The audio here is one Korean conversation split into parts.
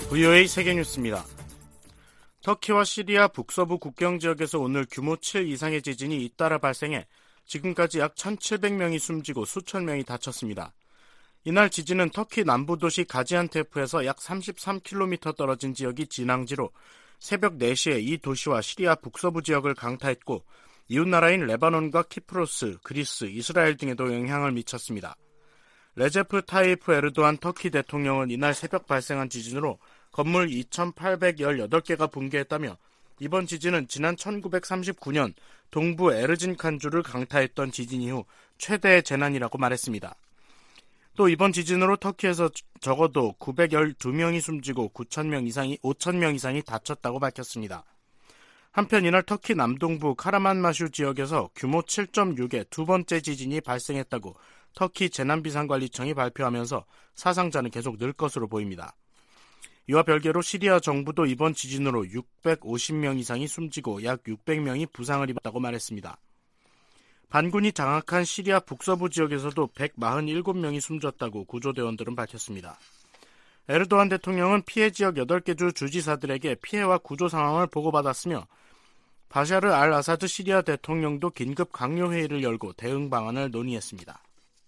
VOA 세계뉴스입니다. 터키와 시리아 북서부 국경 지역에서 오늘 규모 7 이상의 지진이 잇따라 발생해 지금까지 약 1,700명이 숨지고 수천 명이 다쳤습니다. 이날 지진은 터키 남부 도시 가지안테프에서 약 33km 떨어진 지역이 진앙지로 새벽 4시에 이 도시와 시리아 북서부 지역을 강타했고 이웃나라인 레바논과 키프로스, 그리스, 이스라엘 등에도 영향을 미쳤습니다. 레제프 타이프 에르도안 터키 대통령은 이날 새벽 발생한 지진으로 건물 2,818개가 붕괴했다며 이번 지진은 지난 1939년 동부 에르진 칸주를 강타했던 지진 이후 최대의 재난이라고 말했습니다. 또 이번 지진으로 터키에서 적어도 912명이 숨지고 5,000명 이상이 다쳤다고 밝혔습니다. 한편 이날 터키 남동부 카라만마슈 지역에서 규모 7.6의 두 번째 지진이 발생했다고 터키 재난비상관리청이 발표하면서 사상자는 계속 늘 것으로 보입니다. 이와 별개로 시리아 정부도 이번 지진으로 650명 이상이 숨지고 약 600명이 부상을 입었다고 말했습니다. 반군이 장악한 시리아 북서부 지역에서도 147명이 숨졌다고 구조대원들은 밝혔습니다. 에르도안 대통령은 피해 지역 8개 주 주지사들에게 피해와 구조 상황을 보고받았으며 바샤르 알 아사드 시리아 대통령도 긴급 강요회의를 열고 대응 방안을 논의했습니다.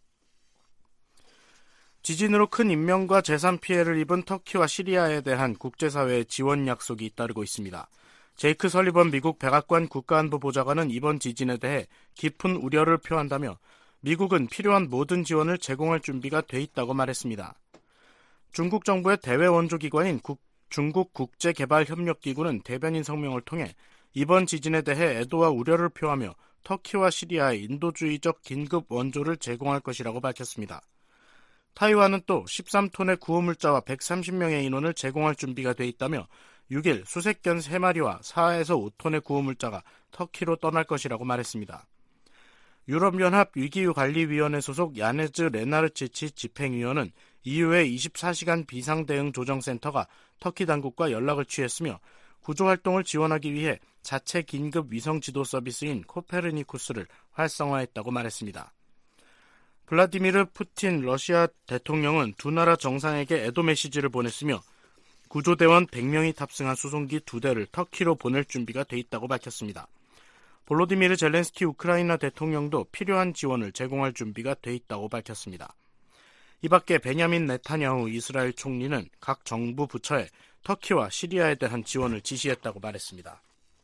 지진으로 큰 인명과 재산 피해를 입은 터키와 시리아에 대한 국제사회의 지원 약속이 잇따르고 있습니다. 제이크 설리번 미국 백악관 국가안보보좌관은 이번 지진에 대해 깊은 우려를 표한다며 미국은 필요한 모든 지원을 제공할 준비가 돼 있다고 말했습니다. 중국 정부의 대외 원조기관인 중국 국제개발협력기구는 대변인 성명을 통해 이번 지진에 대해 애도와 우려를 표하며 터키와 시리아에 인도주의적 긴급 원조를 제공할 것이라고 밝혔습니다. 타이완은 또 13톤의 구호물자와 130명의 인원을 제공할 준비가 돼 있다며 6일 수색견 3마리와 4에서 5톤의 구호물자가 터키로 떠날 것이라고 말했습니다. 유럽연합 위기관리위원회 소속 야네즈 레나르치치 집행위원은 EU의 24시간 비상대응조정센터가 터키 당국과 연락을 취했으며 구조활동을 지원하기 위해 자체 긴급 위성지도 서비스인 코페르니쿠스를 활성화했다고 말했습니다. 블라디미르 푸틴 러시아 대통령은 두 나라 정상에게 애도 메시지를 보냈으며 구조대원 100명이 탑승한 수송기 2대를 터키로 보낼 준비가 돼 있다고 밝혔습니다. 볼로디미르 젤렌스키 우크라이나 대통령도 필요한 지원을 제공할 준비가 돼 있다고 밝혔습니다. 이 밖에 베냐민 네타냐후 이스라엘 총리는 각 정부 부처에 터키와 시리아에 대한 지원을 지시했다고 말했습니다.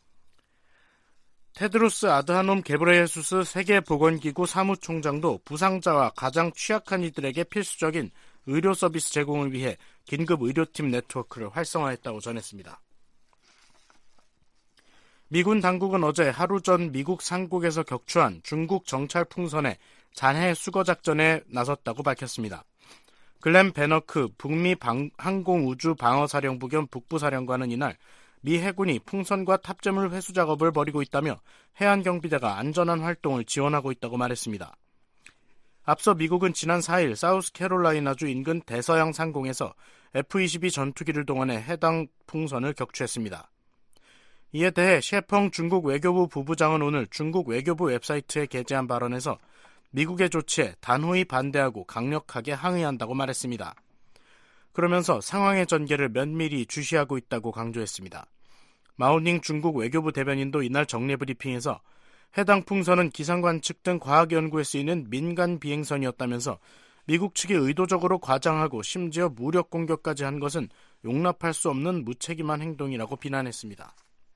테드로스 아드하놈 게브레예수스 세계보건기구 사무총장도 부상자와 가장 취약한 이들에게 필수적인 의료 서비스 제공을 위해 긴급 의료팀 네트워크를 활성화했다고 전했습니다. 미군 당국은 어제 하루 전 미국 상국에서 격추한 중국 정찰 풍선의 잔해 수거 작전에 나섰다고 밝혔습니다. 글렌 베너크 북미 항공우주방어사령부 겸 북부사령관은 이날 미 해군이 풍선과 탑재물 회수 작업을 벌이고 있다며 해안경비대가 안전한 활동을 지원하고 있다고 말했습니다. 앞서 미국은 지난 4일 사우스캐롤라이나주 인근 대서양 상공에서 F-22 전투기를 동원해 해당 풍선을 격추했습니다. 이에 대해 셰펑 중국 외교부 부부장은 오늘 중국 외교부 웹사이트에 게재한 발언에서 미국의 조치에 단호히 반대하고 강력하게 항의한다고 말했습니다. 그러면서 상황의 전개를 면밀히 주시하고 있다고 강조했습니다. 마오닝 중국 외교부 대변인도 이날 정례 브리핑에서 해당 풍선은 기상관측 등 과학연구에 쓰이는 민간 비행선이었다면서 미국 측이 의도적으로 과장하고 심지어 무력 공격까지 한 것은 용납할 수 없는 무책임한 행동이라고 비난했습니다.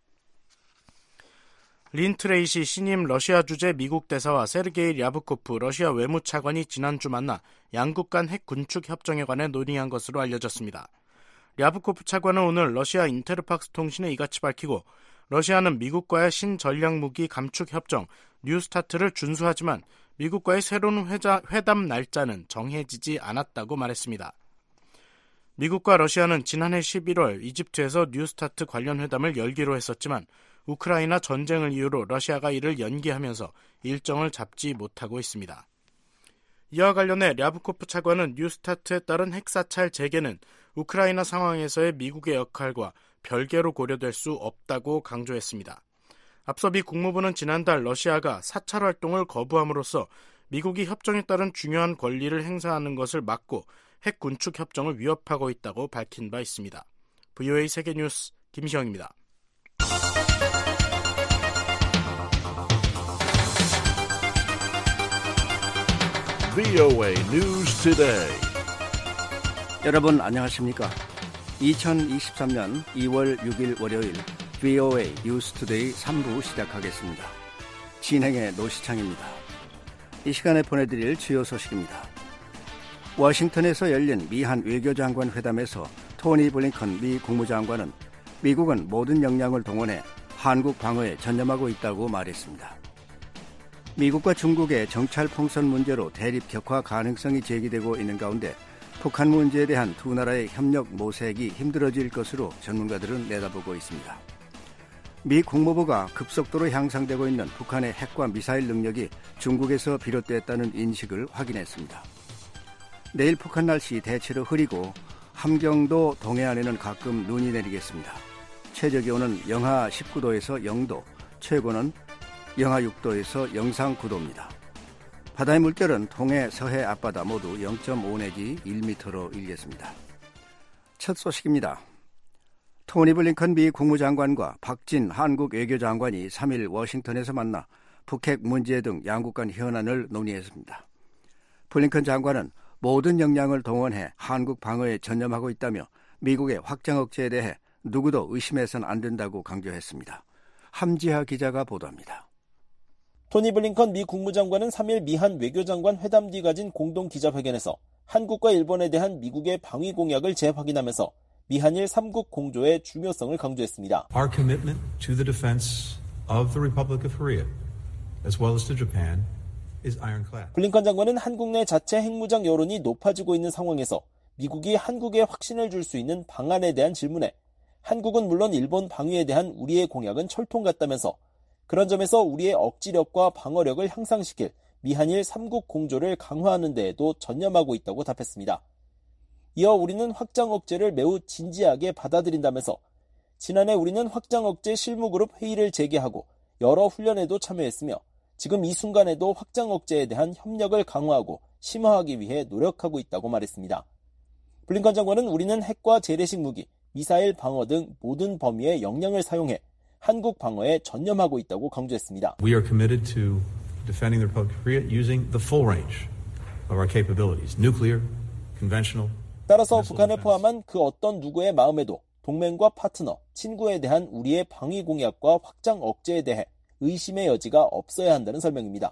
린 트레이시 신임 러시아 주재 미국 대사와 세르게이 랴브코프 러시아 외무차관이 지난주 만나 양국 간 핵 군축 협정에 관해 논의한 것으로 알려졌습니다. 랴브코프 차관은 오늘 러시아 인테르팍스 통신에 이같이 밝히고 러시아는 미국과의 신전략무기 감축 협정 뉴스타트를 준수하지만 미국과의 새로운 회담 날짜는 정해지지 않았다고 말했습니다. 미국과 러시아는 지난해 11월 이집트에서 뉴스타트 관련 회담을 열기로 했었지만 우크라이나 전쟁을 이유로 러시아가 이를 연기하면서 일정을 잡지 못하고 있습니다. 이와 관련해 랴브코프 차관은 뉴스타트에 따른 핵사찰 재개는 우크라이나 상황에서의 미국의 역할과 별개로 고려될 수 없다고 강조했습니다. 앞서 미 국무부는 지난달 러시아가 사찰 활동을 거부함으로써 미국이 협정에 따른 중요한 권리를 행사하는 것을 막고 핵 군축 협정을 위협하고 있다고 밝힌 바 있습니다. VOA 세계뉴스 김시영입니다. VOA News Today. 여러분 안녕하십니까? 2023년 2월 6일 월요일 VOA News Today 3부 시작하겠습니다. 진행의 노시창입니다. 이 시간에 보내드릴 주요 소식입니다. 워싱턴에서 열린 미한 외교장관 회담에서 토니 블링컨 미 국무장관은 미국은 모든 역량을 동원해 한국 방어에 전념하고 있다고 말했습니다. 미국과 중국의 정찰 풍선 문제로 대립 격화 가능성이 제기되고 있는 가운데 북한 문제에 대한 두 나라의 협력 모색이 힘들어질 것으로 전문가들은 내다보고 있습니다. 미 국무부가 급속도로 향상되고 있는 북한의 핵과 미사일 능력이 중국에서 비롯됐다는 인식을 확인했습니다. 내일 북한 날씨 대체로 흐리고 함경도 동해안에는 가끔 눈이 내리겠습니다. 최저기온은 영하 19도에서 0도, 최고는 영하 6도에서 영상 9도입니다. 바다의 물결은 동해, 서해 앞바다 모두 0.5 내지 1m로 일겠습니다. 첫 소식입니다. 토니 블링컨 미 국무장관과 박진 한국 외교장관이 3일 워싱턴에서 만나 북핵 문제 등 양국 간 현안을 논의했습니다. 블링컨 장관은 모든 역량을 동원해 한국 방어에 전념하고 있다며 미국의 확장 억제에 대해 누구도 의심해서는 안 된다고 강조했습니다. 함지하 기자가 보도합니다. 토니 블링컨 미 국무장관은 3일 미한 외교장관 회담 뒤 가진 공동 기자회견에서 한국과 일본에 대한 미국의 방위 공약을 재확인하면서 미한일 3국 공조의 중요성을 강조했습니다. Our commitment to the defense of the Republic of Korea, as well as to Japan, is ironclad. 블링컨 장관은 한국 내 자체 핵무장 여론이 높아지고 있는 상황에서 미국이 한국에 확신을 줄 수 있는 방안에 대한 질문에 한국은 물론 일본 방위에 대한 우리의 공약은 철통 같다면서 그런 점에서 우리의 억지력과 방어력을 향상시킬 미한일 3국 공조를 강화하는 데에도 전념하고 있다고 답했습니다. 이어 우리는 확장 억제를 매우 진지하게 받아들인다면서 지난해 우리는 확장 억제 실무그룹 회의를 재개하고 여러 훈련에도 참여했으며 지금 이 순간에도 확장 억제에 대한 협력을 강화하고 심화하기 위해 노력하고 있다고 말했습니다. 블링컨 장관은 우리는 핵과 재래식 무기, 미사일 방어 등 모든 범위의 역량을 사용해 한국 방어에 전념하고 있다고 강조했습니다. We are committed to defending the Republic of Korea using the full range of our capabilities, nuclear, conventional. 따라서 북한을 포함한 그 어떤 누구의 마음에도 동맹과 파트너, 친구에 대한 우리의 방위 공약과 확장 억제에 대해 의심의 여지가 없어야 한다는 설명입니다.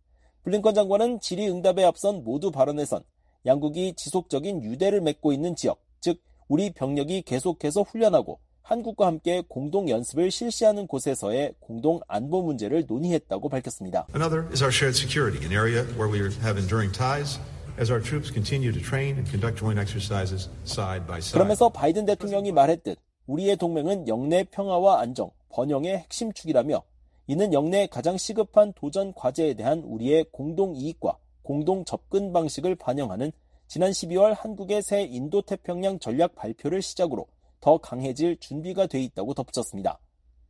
블링컨 장관은 질의응답에 앞선 모두 발언에선 양국이 지속적인 유대를 맺고 있는 지역, 즉 우리 병력이 계속해서 훈련하고 한국과 함께 공동 연습을 실시하는 곳에서의 공동 안보 문제를 논의했다고 밝혔습니다. Another is our shared security, an area where we have enduring ties as our troops continue to train and conduct joint exercises side by side. 그러면서 바이든 대통령이 말했듯 우리의 동맹은 영내 평화와 안정, 번영의 핵심 축이라며 이는 영내의 가장 시급한 도전 과제에 대한 우리의 공동 이익과 공동 접근 방식을 반영하는 지난 12월 한국의 새 인도태평양 전략 발표를 시작으로 더 강해질 준비가 돼 있다고 덧붙였습니다.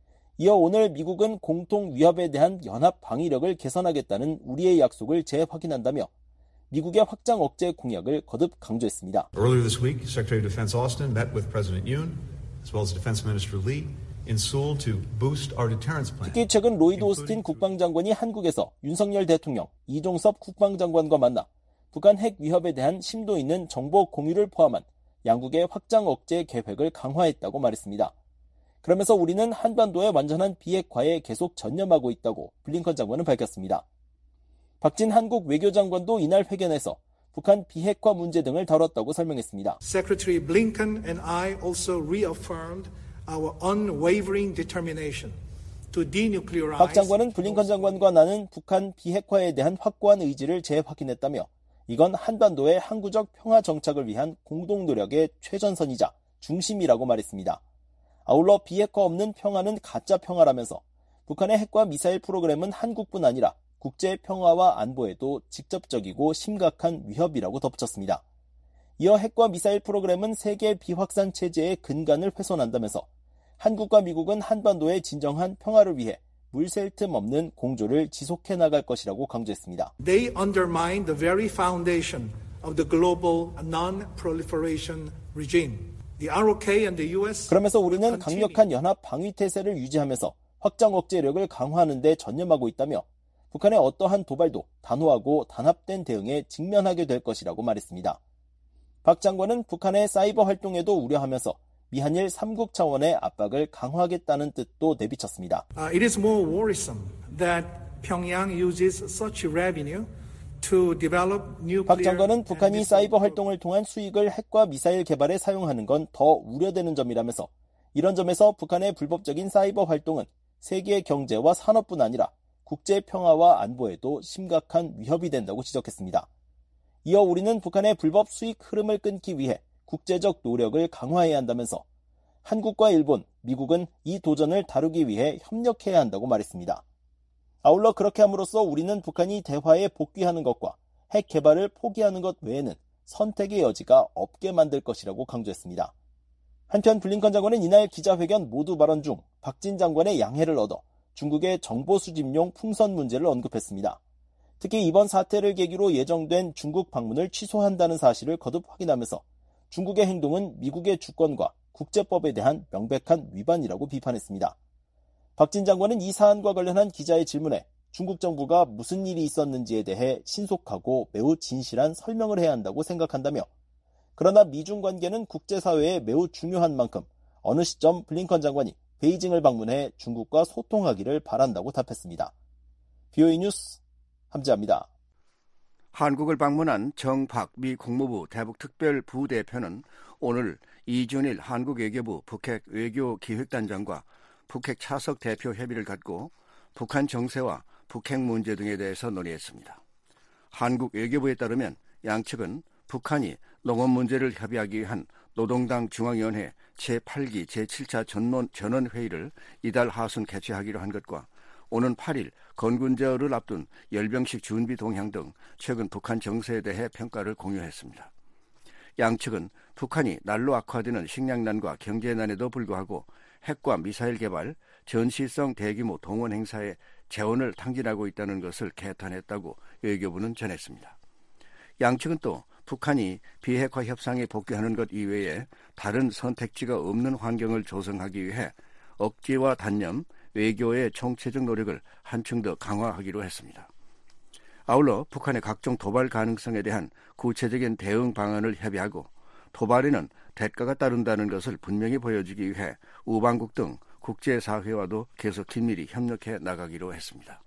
이어 오늘 미국은 공통 위협에 대한 연합 방위력을 개선하겠다는 우리의 약속을 재확인한다며 미국의 확장 억제 공약을 거듭 강조했습니다. Earlier this week, Secretary of Defense Austin met with President Yoon, as well as Defense Minister Lee, in Seoul to boost our deterrence plan. 특히 최근 로이드 오스틴 국방장관이 한국에서 윤석열 대통령, 이종섭 국방장관과 만나 북한 핵 위협에 대한 심도 있는 정보 공유를 포함한 양국의 확장 억제 계획을 강화했다고 말했습니다. 그러면서 우리는 한반도의 완전한 비핵화에 계속 전념하고 있다고 블링컨 장관은 밝혔습니다. 박진 한국 외교장관도 이날 회견에서 북한 비핵화 문제 등을 다뤘다고 설명했습니다. Secretary Blinken and I also reaffirmed our unwavering determination to denuclearize. 박 장관은 블링컨 장관과 나는 북한 비핵화에 대한 확고한 의지를 재확인했다며 이건 한반도의 항구적 평화 정착을 위한 공동 노력의 최전선이자 중심이라고 말했습니다. 아울러 비핵화 없는 평화는 가짜 평화라면서 북한의 핵과 미사일 프로그램은 한국뿐 아니라 국제 평화와 안보에도 직접적이고 심각한 위협이라고 덧붙였습니다. 이어 핵과 미사일 프로그램은 세계 비확산 체제의 근간을 훼손한다면서 한국과 미국은 한반도의 진정한 평화를 위해 물 셀 틈 없는 공조를 지속해 나갈 것이라고 강조했습니다. They undermine the very foundation of the global non-proliferation regime. The ROK and the US 그러면서 우리는 강력한 연합 방위 태세를 유지하면서 확장 억제력을 강화하는 데 전념하고 있다며 북한의 어떠한 도발도 단호하고 단합된 대응에 직면하게 될 것이라고 말했습니다. 박 장관은 북한의 사이버 활동에도 우려하면서 미한일 3국 차원의 압박을 강화하겠다는 뜻도 내비쳤습니다. It is more worrisome that Pyongyang uses such revenue to develop nuclear. 박 장관은 북한이 사이버 활동을 통한 수익을 핵과 미사일 개발에 사용하는 건 더 우려되는 점이라면서 이런 점에서 북한의 불법적인 사이버 활동은 세계 경제와 산업뿐 아니라 국제 평화와 안보에도 심각한 위협이 된다고 지적했습니다. 이어 우리는 북한의 불법 수익 흐름을 끊기 위해 국제적 노력을 강화해야 한다면서 한국과 일본, 미국은 이 도전을 다루기 위해 협력해야 한다고 말했습니다. 아울러 그렇게 함으로써 우리는 북한이 대화에 복귀하는 것과 핵 개발을 포기하는 것 외에는 선택의 여지가 없게 만들 것이라고 강조했습니다. 한편 블링컨 장관은 이날 기자회견 모두 발언 중 박진 장관의 양해를 얻어 중국의 정보 수집용 풍선 문제를 언급했습니다. 특히 이번 사태를 계기로 예정된 중국 방문을 취소한다는 사실을 거듭 확인하면서 중국의 행동은 미국의 주권과 국제법에 대한 명백한 위반이라고 비판했습니다. 박진 장관은 이 사안과 관련한 기자의 질문에 중국 정부가 무슨 일이 있었는지에 대해 신속하고 매우 진실한 설명을 해야 한다고 생각한다며 그러나 미중 관계는 국제사회에 매우 중요한 만큼 어느 시점 블링컨 장관이 베이징을 방문해 중국과 소통하기를 바란다고 답했습니다. BOE 뉴스 함재합니다. 한국을 방문한 정박 미 국무부 대북특별 부대표는 오늘 이준일 한국 외교부 북핵 외교기획단장과 북핵 차석 대표 협의를 갖고 북한 정세와 북핵 문제 등에 대해서 논의했습니다. 한국 외교부에 따르면 양측은 북한이 농업 문제를 협의하기 위한 노동당 중앙위원회 제8기 제7차 전원회의를 이달 하순 개최하기로 한 것과 오는 8일 건군제어를 앞둔 열병식 준비 동향 등 최근 북한 정세에 대해 평가를 공유했습니다. 양측은 북한이 날로 악화되는 식량난과 경제난에도 불구하고 핵과 미사일 개발, 전시성 대규모 동원 행사에 재원을 탕진하고 있다는 것을 개탄했다고 외교부는 전했습니다. 양측은 또 북한이 비핵화 협상에 복귀하는 것 이외에 다른 선택지가 없는 환경을 조성하기 위해 억지와 단념, 외교의 총체적 노력을 한층 더 강화하기로 했습니다. 아울러 북한의 각종 도발 가능성에 대한 구체적인 대응 방안을 협의하고 도발에는 대가가 따른다는 것을 분명히 보여주기 위해 우방국 등 국제사회와도 계속 긴밀히 협력해 나가기로 했습니다.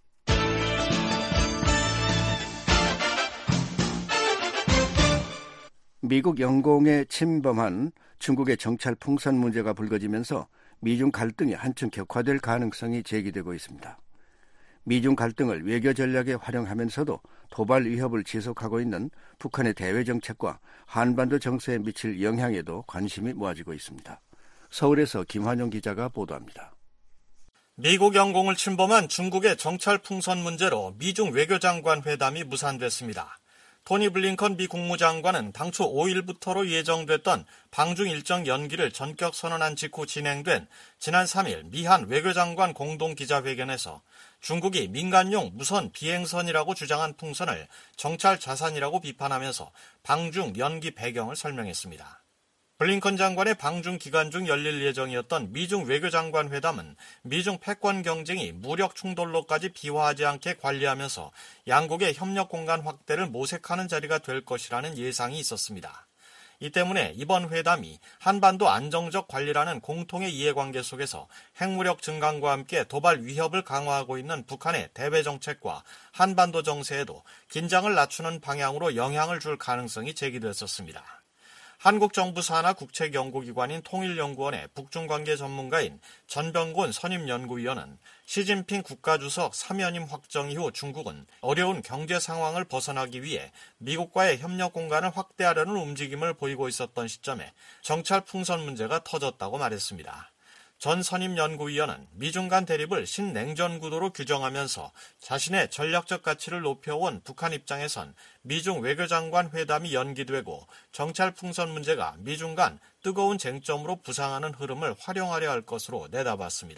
미국 영공에 침범한 중국의 정찰 풍선 문제가 불거지면서 미중 갈등이 한층 격화될 가능성이 제기되고 있습니다. 미중 갈등을 외교 전략에 활용하면서도 도발 위협을 지속하고 있는 북한의 대외 정책과 한반도 정세에 미칠 영향에도 관심이 모아지고 있습니다. 서울에서 김환영 기자가 보도합니다. 미국 영공을 침범한 중국의 정찰 풍선 문제로 미중 외교장관 회담이 무산됐습니다. 토니 블링컨 미 국무장관은 당초 5일부터로 예정됐던 방중 일정 연기를 전격 선언한 직후 진행된 지난 3일 미한 외교장관 공동기자회견에서 중국이 민간용 무선 비행선이라고 주장한 풍선을 정찰 자산이라고 비판하면서 방중 연기 배경을 설명했습니다. 블링컨 장관의 방중 기간 중 열릴 예정이었던 미중 외교장관 회담은 미중 패권 경쟁이 무력 충돌로까지 비화하지 않게 관리하면서 양국의 협력 공간 확대를 모색하는 자리가 될 것이라는 예상이 있었습니다. 이 때문에 이번 회담이 한반도 안정적 관리라는 공통의 이해관계 속에서 핵무력 증강과 함께 도발 위협을 강화하고 있는 북한의 대외 정책과 한반도 정세에도 긴장을 낮추는 방향으로 영향을 줄 가능성이 제기됐었습니다. 한국 정부 산하 국책연구기관인 통일연구원의 북중관계 전문가인 전병곤 선임연구위원은 시진핑 국가주석 3연임 확정 이후 중국은 어려운 경제 상황을 벗어나기 위해 미국과의 협력 공간을 확대하려는 움직임을 보이고 있었던 시점에 정찰 풍선 문제가 터졌다고 말했습니다. 전 선임연구위원은 미중 간 대립을 신냉전 구도로 규정하면서 자신의 전략적 가치를 높여온 북한 입장에선 미중 외교장관 회담이 연기되고 정찰 풍선 문제가 미중 간 뜨거운 쟁점으로 부상하는 흐름을 활용하려 할 것으로 내다봤습니다.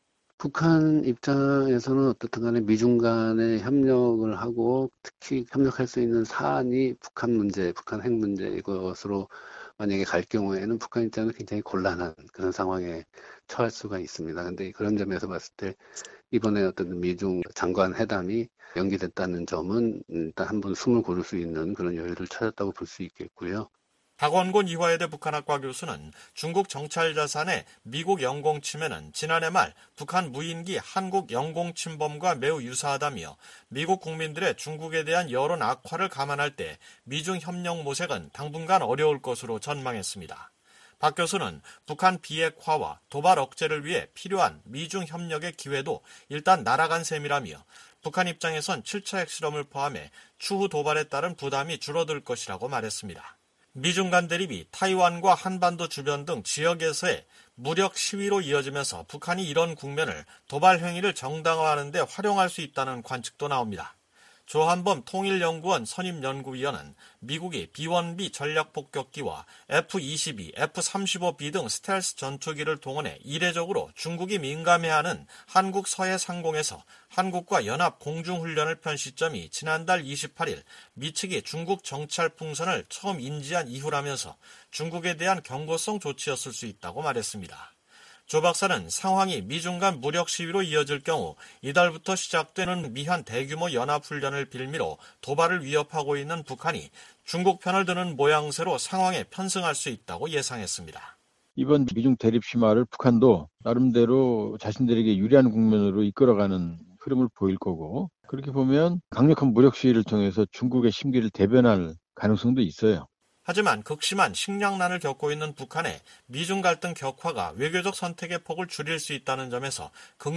북한 입장에서는 어떻든 간에 미중 간의 협력을 하고 특히 협력할 수 있는 사안이 북한 문제, 북한 핵 문제 이것으로 만약에 갈 경우에는 북한 입장은 굉장히 곤란한 그런 상황에 처할 수가 있습니다. 그런데 그런 점에서 봤을 때 이번에 어떤 미중 장관 회담이 연기됐다는 점은 일단 한번 숨을 고를 수 있는 그런 여유를 찾았다고 볼 수 있겠고요. 박원곤 이화여대 북한학과 교수는 중국 정찰 자산의 미국 영공 침해는 지난해 말 북한 무인기 한국 영공 침범과 매우 유사하다며 미국 국민들의 중국에 대한 여론 악화를 감안할 때 미중 협력 모색은 당분간 어려울 것으로 전망했습니다. 박 교수는 북한 비핵화와 도발 억제를 위해 필요한 미중 협력의 기회도 일단 날아간 셈이라며 북한 입장에선 7차 핵실험을 포함해 추후 도발에 따른 부담이 줄어들 것이라고 말했습니다. 미중 간 대립이 타이완과 한반도 주변 등 지역에서의 무력 시위로 이어지면서 북한이 이런 국면을 도발 행위를 정당화하는 데 활용할 수 있다는 관측도 나옵니다. 조한범 통일연구원 선임연구위원은 미국이 B-1B 전략폭격기와 F-22, F-35B 등 스텔스 전투기를 동원해 이례적으로 중국이 민감해하는 한국 서해 상공에서 한국과 연합 공중훈련을 편 시점이 지난달 28일 미측이 중국 정찰 풍선을 처음 인지한 이후라면서 중국에 대한 경고성 조치였을 수 있다고 말했습니다. 조 박사는 상황이 미중 간 무력 시위로 이어질 경우 이달부터 시작되는 미한 대규모 연합훈련을 빌미로 도발을 위협하고 있는 북한이 중국 편을 드는 모양새로 상황에 편승할 수 있다고 예상했습니다. 이번 미중 대립 심화를 북한도 나름대로 자신들에게 유리한 국면으로 이끌어가는 흐름을 보일 거고, 그렇게 보면 강력한 무력 시위를 통해서 중국의 심기를 대변할 가능성도 있어요. 하지만 극심한 식량난을 겪고 있는 북한의 미중 갈등 격화가 외교적 선택의 폭을 줄일 수 있다는 점에서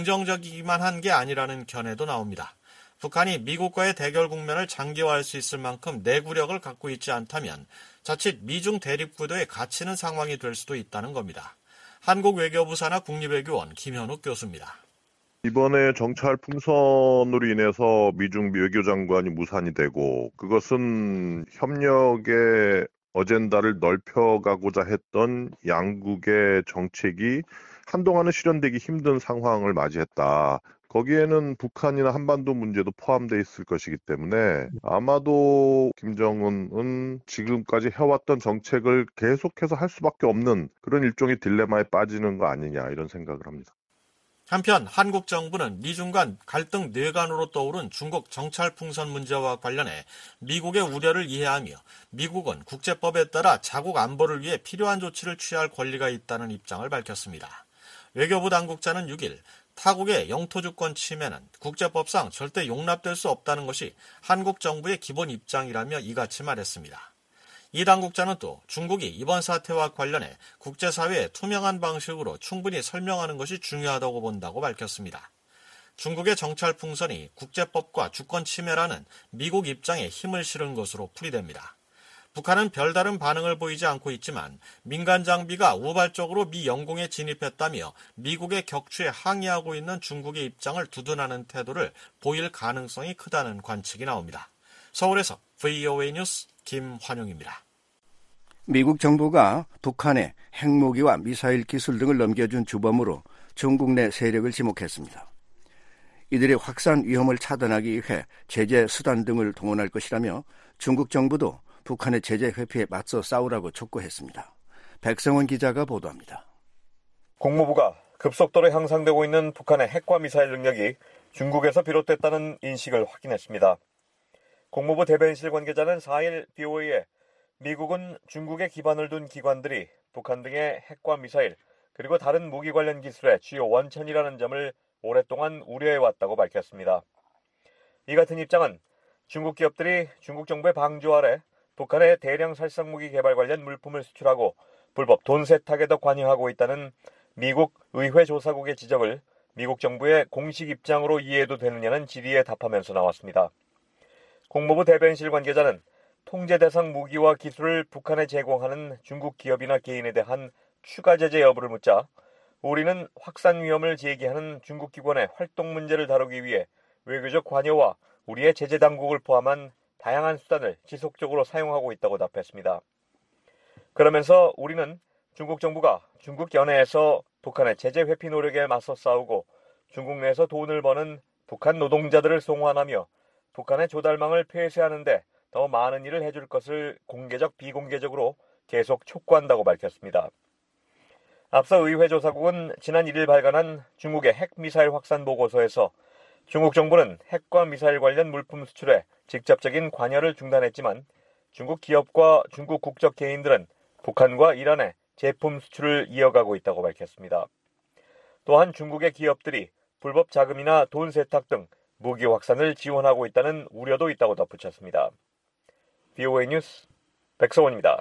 긍정적이기만 한 게 아니라는 견해도 나옵니다. 북한이 미국과의 대결 국면을 장기화할 수 있을 만큼 내구력을 갖고 있지 않다면 자칫 미중 대립 구도에 갇히는 상황이 될 수도 있다는 겁니다. 한국외교부 산하 국립외교원 김현욱 교수입니다. 이번에 정찰 풍선으로 인해서 미중 외교장관이 무산이 되고, 그것은 협력의 어젠다를 넓혀가고자 했던 양국의 정책이 한동안은 실현되기 힘든 상황을 맞이했다. 거기에는 북한이나 한반도 문제도 포함되어 있을 것이기 때문에 아마도 김정은은 지금까지 해왔던 정책을 계속해서 할 수밖에 없는 그런 일종의 딜레마에 빠지는 거 아니냐, 이런 생각을 합니다. 한편 한국 정부는 미중 간 갈등 뇌관으로 떠오른 중국 정찰 풍선 문제와 관련해 미국의 우려를 이해하며 미국은 국제법에 따라 자국 안보를 위해 필요한 조치를 취할 권리가 있다는 입장을 밝혔습니다. 외교부 당국자는 6일 타국의 영토 주권 침해는 국제법상 절대 용납될 수 없다는 것이 한국 정부의 기본 입장이라며 이같이 말했습니다. 이 당국자는 또 중국이 이번 사태와 관련해 국제사회에 투명한 방식으로 충분히 설명하는 것이 중요하다고 본다고 밝혔습니다. 중국의 정찰 풍선이 국제법과 주권 침해라는 미국 입장에 힘을 실은 것으로 풀이됩니다. 북한은 별다른 반응을 보이지 않고 있지만 민간 장비가 우발적으로 미 영공에 진입했다며 미국의 격추에 항의하고 있는 중국의 입장을 두둔하는 태도를 보일 가능성이 크다는 관측이 나옵니다. 서울에서 VOA 뉴스 김환용입니다. 미국 정부가 북한에 핵무기와 미사일 기술 등을 넘겨준 주범으로 중국 내 세력을 지목했습니다. 이들의 확산 위험을 차단하기 위해 제재 수단 등을 동원할 것이라며 중국 정부도 북한의 제재 회피에 맞서 싸우라고 촉구했습니다. 백성원 기자가 보도합니다. 국무부가 급속도로 향상되고 있는 북한의 핵과 미사일 능력이 중국에서 비롯됐다는 인식을 확인했습니다. 국무부 대변실 관계자는 4일 BOA에 미국은 중국에 기반을 둔 기관들이 북한 등의 핵과 미사일 그리고 다른 무기 관련 기술의 주요 원천이라는 점을 오랫동안 우려해왔다고 밝혔습니다. 이 같은 입장은 중국 기업들이 중국 정부의 방조 아래 북한의 대량 살상무기 개발 관련 물품을 수출하고 불법 돈 세탁에도 관여하고 있다는 미국 의회 조사국의 지적을 미국 정부의 공식 입장으로 이해해도 되느냐는 질의에 답하면서 나왔습니다. 국무부 대변실 관계자는 통제 대상 무기와 기술을 북한에 제공하는 중국 기업이나 개인에 대한 추가 제재 여부를 묻자 우리는 확산 위험을 제기하는 중국 기관의 활동 문제를 다루기 위해 외교적 관여와 우리의 제재 당국을 포함한 다양한 수단을 지속적으로 사용하고 있다고 답했습니다. 그러면서 우리는 중국 정부가 중국 연해에서 북한의 제재 회피 노력에 맞서 싸우고 중국 내에서 돈을 버는 북한 노동자들을 송환하며 북한의 조달망을 폐쇄하는 데 더 많은 일을 해줄 것을 공개적 비공개적으로 계속 촉구한다고 밝혔습니다. 앞서 의회 조사국은 지난 1일 발간한 중국의 핵미사일 확산 보고서에서 중국 정부는 핵과 미사일 관련 물품 수출에 직접적인 관여를 중단했지만 중국 기업과 중국 국적 개인들은 북한과 이란에 제품 수출을 이어가고 있다고 밝혔습니다. 또한 중국의 기업들이 불법 자금이나 돈 세탁 등 무기 확산을 지원하고 있다는 우려도 있다고 덧붙였습니다. VOA 뉴스 백성원입니다.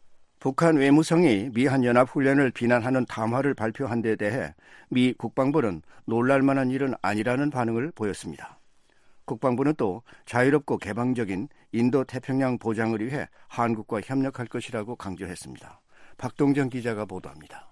북한 외무성이 미한연합훈련을 비난하는 담화를 발표한 데 대해 미 국방부는 놀랄만한 일은 아니라는 반응을 보였습니다. 국방부는 또 자유롭고 개방적인 인도태평양 보장을 위해 한국과 협력할 것이라고 강조했습니다. 박동정 기자가 보도합니다.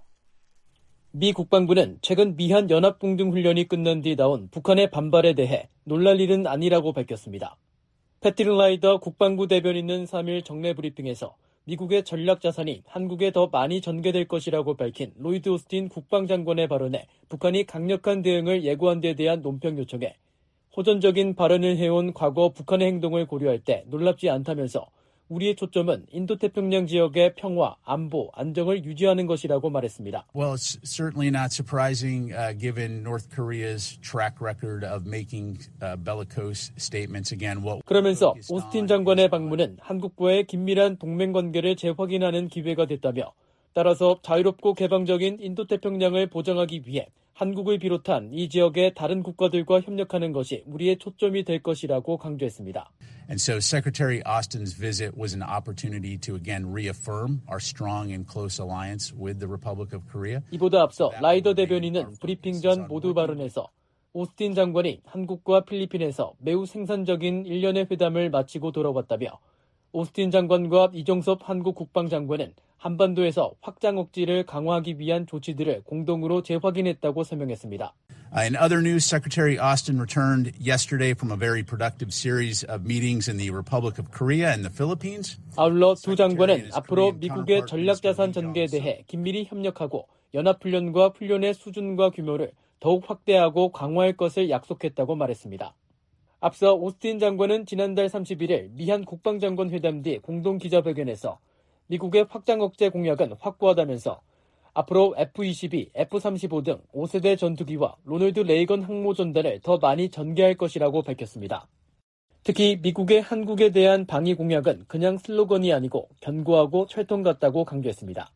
미 국방부는 최근 미한 연합공중훈련이 끝난 뒤 나온 북한의 반발에 대해 놀랄 일은 아니라고 밝혔습니다. 패트릭 라이더 국방부 대변인은 3일 정례 브리핑에서 미국의 전략자산이 한국에 더 많이 전개될 것이라고 밝힌 로이드 오스틴 국방장관의 발언에 북한이 강력한 대응을 예고한 데 대한 논평 요청에 호전적인 발언을 해온 과거 북한의 행동을 고려할 때 놀랍지 않다면서 우리의 초점은 인도태평양 지역의 평화, 안보, 안정을 유지하는 것이라고 말했습니다. Well, it's certainly not surprising given North Korea's track record of making bellicose statements again. 그러면서 오스틴 장관의 방문은 한국과의 긴밀한 동맹 관계를 재확인하는 기회가 됐다며 따라서 자유롭고 개방적인 인도태평양을 보장하기 위해 한국을 비롯한 이 지역의 다른 국가들과 협력하는 것이 우리의 초점이 될 것이라고 강조했습니다. And so Secretary Austin's visit was an opportunity to again reaffirm our strong and close alliance with the Republic of Korea. 이보다 앞서 라이더 대변인은 브리핑 전 모두 발언에서 오스틴 장관이 한국과 필리핀에서 매우 생산적인 일련의 회담을 마치고 돌아왔다며 오스틴 장관과 이종섭 한국 국방장관은 한반도에서 확장 억지를 강화하기 위한 조치들을 공동으로 재확인했다고 설명했습니다. In other news, Secretary Austin returned yesterday from a very productive series of meetings in the Republic of Korea and the Philippines. 아울러 두 장관은 앞으로 미국의 전략자산 전개에 대해 긴밀히 협력하고 연합훈련과 훈련의 수준과 규모를 더욱 확대하고 강화할 것을 약속했다고 말했습니다. 앞서 오스틴 장관은 지난달 31일 미한 국방장관 회담 뒤 공동 기자회견에서 미국의 확장 억제 공약은 확고하다면서 앞으로 F-22, F-35 등 5세대 전투기와 로널드 레이건 항모전단을 더 많이 전개할 것이라고 밝혔습니다. 특히 미국의 한국에 대한 방위 공약은 그냥 슬로건이 아니고 견고하고 철통 같다고 강조했습니다.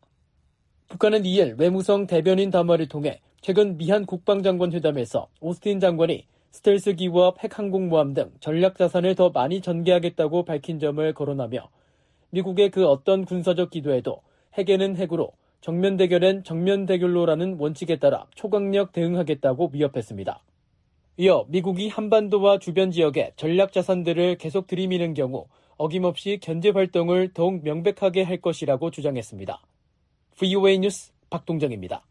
북한은 2일 외무성 대변인 담화를 통해 최근 미한 국방장관 회담에서 오스틴 장관이 스텔스기와 핵항공모함 등 전략자산을 더 많이 전개하겠다고 밝힌 점을 거론하며 미국의 그 어떤 군사적 기도에도 핵에는 핵으로, 정면 대결엔 정면 대결로라는 원칙에 따라 초강력 대응하겠다고 위협했습니다. 이어 미국이 한반도와 주변 지역에 전략자산들을 계속 들이미는 경우 어김없이 견제 활동을 더욱 명백하게 할 것이라고 주장했습니다. VOA 뉴스 박동정입니다.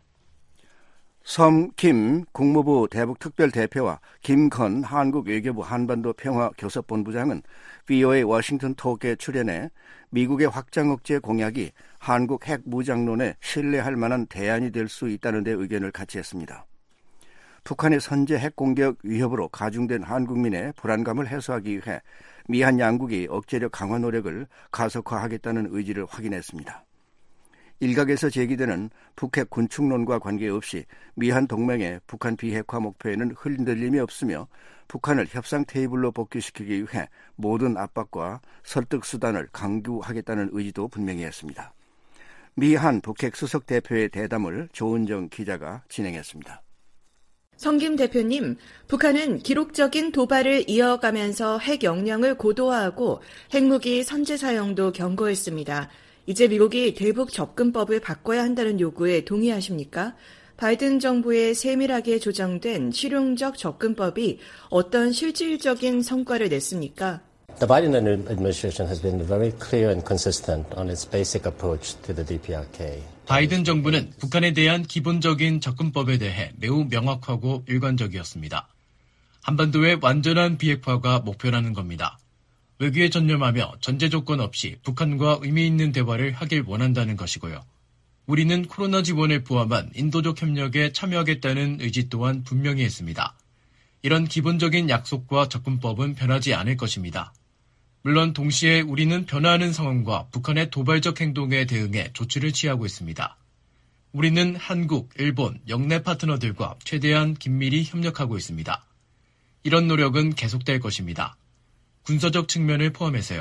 섬김 국무부 대북특별대표와 김건 한국외교부 한반도 평화교섭본부장은 VOA 워싱턴 톡에 출연해 미국의 확장 억제 공약이 한국 핵 무장론에 신뢰할 만한 대안이 될 수 있다는 데 의견을 같이 했습니다. 북한의 선제 핵 공격 위협으로 가중된 한국민의 불안감을 해소하기 위해 미한 양국이 억제력 강화 노력을 가속화하겠다는 의지를 확인했습니다. 일각에서 제기되는 북핵 군축론과 관계없이 미한 동맹의 북한 비핵화 목표에는 흔들림이 없으며 북한을 협상 테이블로 복귀시키기 위해 모든 압박과 설득 수단을 강구하겠다는 의지도 분명히 했습니다. 미한 북핵 수석 대표의 대담을 조은정 기자가 진행했습니다. 성김 대표님, 북한은 기록적인 도발을 이어가면서 핵 역량을 고도화하고 핵무기 선제 사용도 경고했습니다. 이제 미국이 대북 접근법을 바꿔야 한다는 요구에 동의하십니까? 바이든 정부의 세밀하게 조정된 실용적 접근법이 어떤 실질적인 성과를 냈습니까? The Biden administration has been very clear and consistent on its basic approach to the DPRK. 바이든 정부는 북한에 대한 기본적인 접근법에 대해 매우 명확하고 일관적이었습니다. 한반도의 완전한 비핵화가 목표라는 겁니다. 외교에 전념하며 전제 조건 없이 북한과 의미 있는 대화를 하길 원한다는 것이고요. 우리는 코로나 지원을 포함한 인도적 협력에 참여하겠다는 의지 또한 분명히 했습니다. 이런 기본적인 약속과 접근법은 변하지 않을 것입니다. 물론 동시에 우리는 변화하는 상황과 북한의 도발적 행동에 대응해 조치를 취하고 있습니다. 우리는 한국, 일본, 영내 파트너들과 최대한 긴밀히 협력하고 있습니다. 이런 노력은 계속될 것입니다. 군사적 측면을 포함해서요.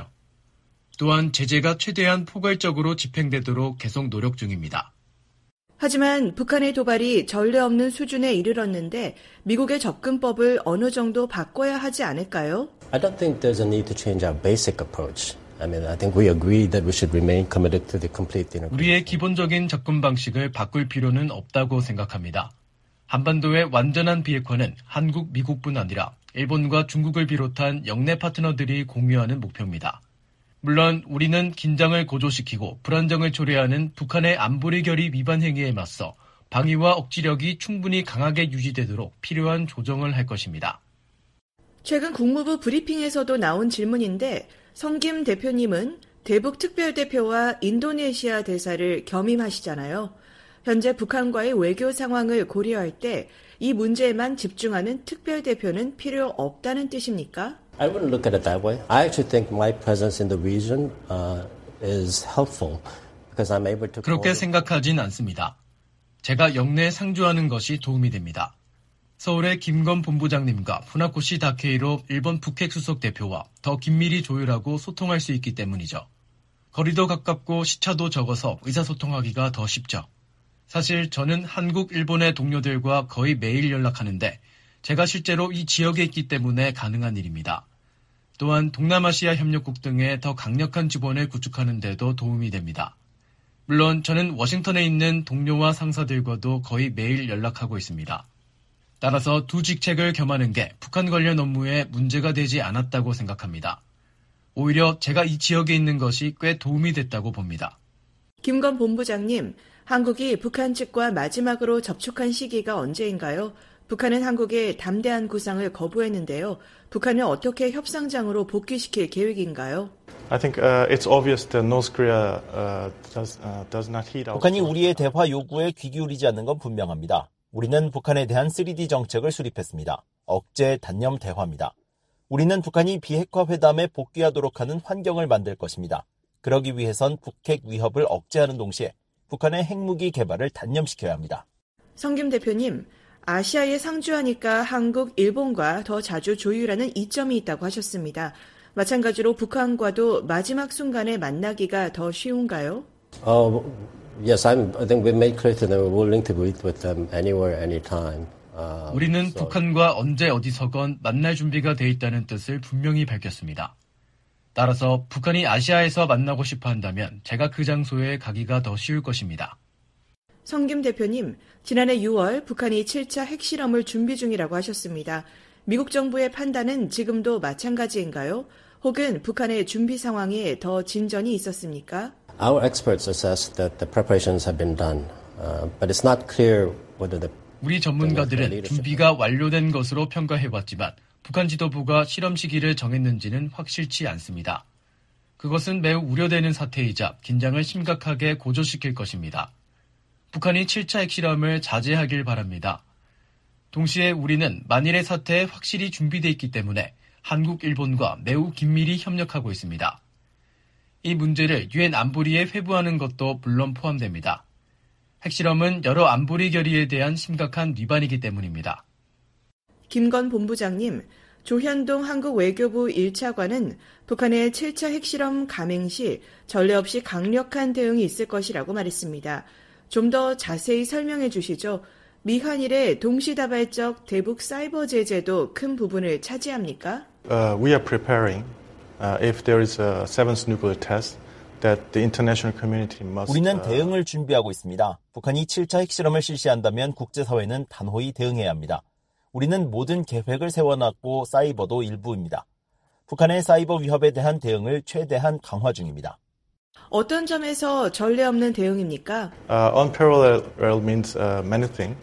또한 제재가 최대한 포괄적으로 집행되도록 계속 노력 중입니다. 하지만 북한의 도발이 전례 없는 수준에 이르렀는데 미국의 접근법을 어느 정도 바꿔야 하지 않을까요? I don't think there's a need to change our basic approach. I think we agree that we should remain committed to the complete 우리의 기본적인 접근 방식을 바꿀 필요는 없다고 생각합니다. 한반도의 완전한 비핵화는 한국, 미국뿐 아니라 일본과 중국을 비롯한 영내 파트너들이 공유하는 목표입니다. 물론 우리는 긴장을 고조시키고 불안정을 초래하는 북한의 안보리 결의 위반 행위에 맞서 방위와 억지력이 충분히 강하게 유지되도록 필요한 조정을 할 것입니다. 최근 국무부 브리핑에서도 나온 질문인데 성김 대표님은 대북 특별대표와 인도네시아 대사를 겸임하시잖아요. 현재 북한과의 외교 상황을 고려할 때 이 문제에만 집중하는 특별대표는 필요 없다는 뜻입니까? I wouldn't look at it that way. I actually think my presence in the region is helpful because I'm able to. 그렇게 생각하진 않습니다. 제가 영내에 상주하는 것이 도움이 됩니다. 서울의 김건 본부장님과 후나코시 다케이로 일본 북핵 수석 대표와 더 긴밀히 조율하고 소통할 수 있기 때문이죠. 거리도 가깝고 시차도 적어서 의사소통하기가 더 쉽죠. 사실 저는 한국, 일본의 동료들과 거의 매일 연락하는데 제가 실제로 이 지역에 있기 때문에 가능한 일입니다. 또한 동남아시아 협력국 등의 더 강력한 지원을 구축하는 데도 도움이 됩니다. 물론 저는 워싱턴에 있는 동료와 상사들과도 거의 매일 연락하고 있습니다. 따라서 두 직책을 겸하는 게 북한 관련 업무에 문제가 되지 않았다고 생각합니다. 오히려 제가 이 지역에 있는 것이 꽤 도움이 됐다고 봅니다. 김건 본부장님, 한국이 북한 측과 마지막으로 접촉한 시기가 언제인가요? 북한은 한국의 담대한 구상을 거부했는데요. 북한을 어떻게 협상장으로 복귀시킬 계획인가요? I think it's obvious that North Korea does not heed our. 북한이 우리의 대화 요구에 귀 기울이지 않는 건 분명합니다. 우리는 북한에 대한 3D 정책을 수립했습니다. 억제 단념 대화입니다. 우리는 북한이 비핵화 회담에 복귀하도록 하는 환경을 만들 것입니다. 그러기 위해선 북핵 위협을 억제하는 동시에 북한의 핵무기 개발을 단념시켜야 합니다. 성김 대표님, 아시아에 상주하니까 한국, 일본과 더 자주 조율하는 이점이 있다고 하셨습니다. 마찬가지로 북한과도 마지막 순간에 만나기가 더 쉬운가요? Yes, I think we made clear to them we're willing to meet with them anywhere, anytime. 우리는 북한과 언제 어디서건 만날 준비가 돼 있다는 뜻을 분명히 밝혔습니다. 따라서 북한이 아시아에서 만나고 싶어 한다면 제가 그 장소에 가기가 더 쉬울 것입니다. 성김 대표님, 지난해 6월 북한이 7차 핵실험을 준비 중이라고 하셨습니다. 미국 정부의 판단은 지금도 마찬가지인가요? 혹은 북한의 준비 상황에 더 진전이 있었습니까? Our experts assess that the preparations have been done, but it's not clear whether the. 우리 전문가들은 준비가 완료된 것으로 평가해왔지만 북한 지도부가 실험 시기를 정했는지는 확실치 않습니다. 그것은 매우 우려되는 사태이자 긴장을 심각하게 고조시킬 것입니다. 북한이 7차 핵실험을 자제하길 바랍니다. 동시에 우리는 만일의 사태에 확실히 준비되어 있기 때문에 한국, 일본과 매우 긴밀히 협력하고 있습니다. 이 문제를 유엔 안보리에 회부하는 것도 물론 포함됩니다. 핵실험은 여러 안보리 결의에 대한 심각한 위반이기 때문입니다. 김건 본부장님, 조현동 한국 외교부 1차관은 북한의 7차 핵실험 감행 시 전례 없이 강력한 대응이 있을 것이라고 말했습니다. 좀 더 자세히 설명해 주시죠. 미한일의 동시다발적 대북 사이버 제재도 큰 부분을 차지합니까? We are preparing if there is a seventh nuclear test that the international community must. 우리는 대응을 준비하고 있습니다. 북한이 7차 핵실험을 실시한다면 국제사회는 단호히 대응해야 합니다. 우리는 모든 계획을 세워놨고 사이버도 일부입니다. 북한의 사이버 위협에 대한 대응을 최대한 강화 중입니다. 어떤 점에서 전례 없는 대응입니까? Unparalleled means many things,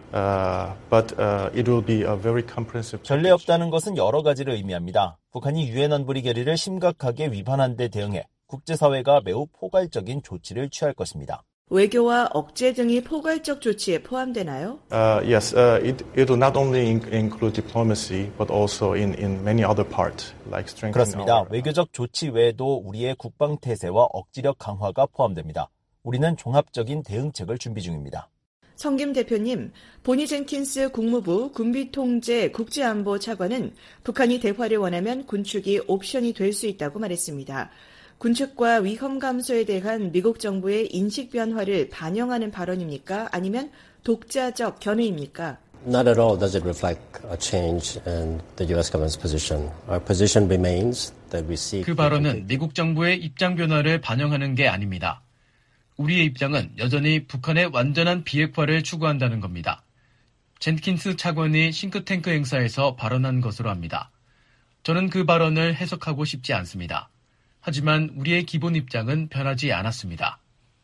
but it will be a very comprehensive. 전례 없다는 것은 여러 가지를 의미합니다. 북한이 유엔 안보리 결의를 심각하게 위반한 데 대응해 국제사회가 매우 포괄적인 조치를 취할 것입니다. 외교와 억제 등이 포괄적 조치에 포함되나요? Yes, it will not only include diplomacy, but also in many other parts, like strengthening. 그렇습니다. 외교적 조치 외에도 우리의 국방 태세와 억지력 강화가 포함됩니다. 우리는 종합적인 대응책을 준비 중입니다. 성김 대표님, 보니 젠킨스 국무부 군비통제 국제안보 차관은 북한이 대화를 원하면 군축이 옵션이 될 수 있다고 말했습니다. 군축과 위험 감소에 대한 미국 정부의 인식 변화를 반영하는 발언입니까? 아니면 독자적 견해입니까? Not at all does it reflect a change in the U.S. government's position. Our position remains that we seek. 그 발언은 미국 정부의 입장 변화를 반영하는 게 아닙니다. 우리의 입장은 여전히 북한의 완전한 비핵화를 추구한다는 겁니다. 젠킨스 차관이 싱크탱크 행사에서 발언한 것으로 합니다. 저는 그 발언을 해석하고 싶지 않습니다. 하지만 우리의 기본 입장은 변하지 않았습니다.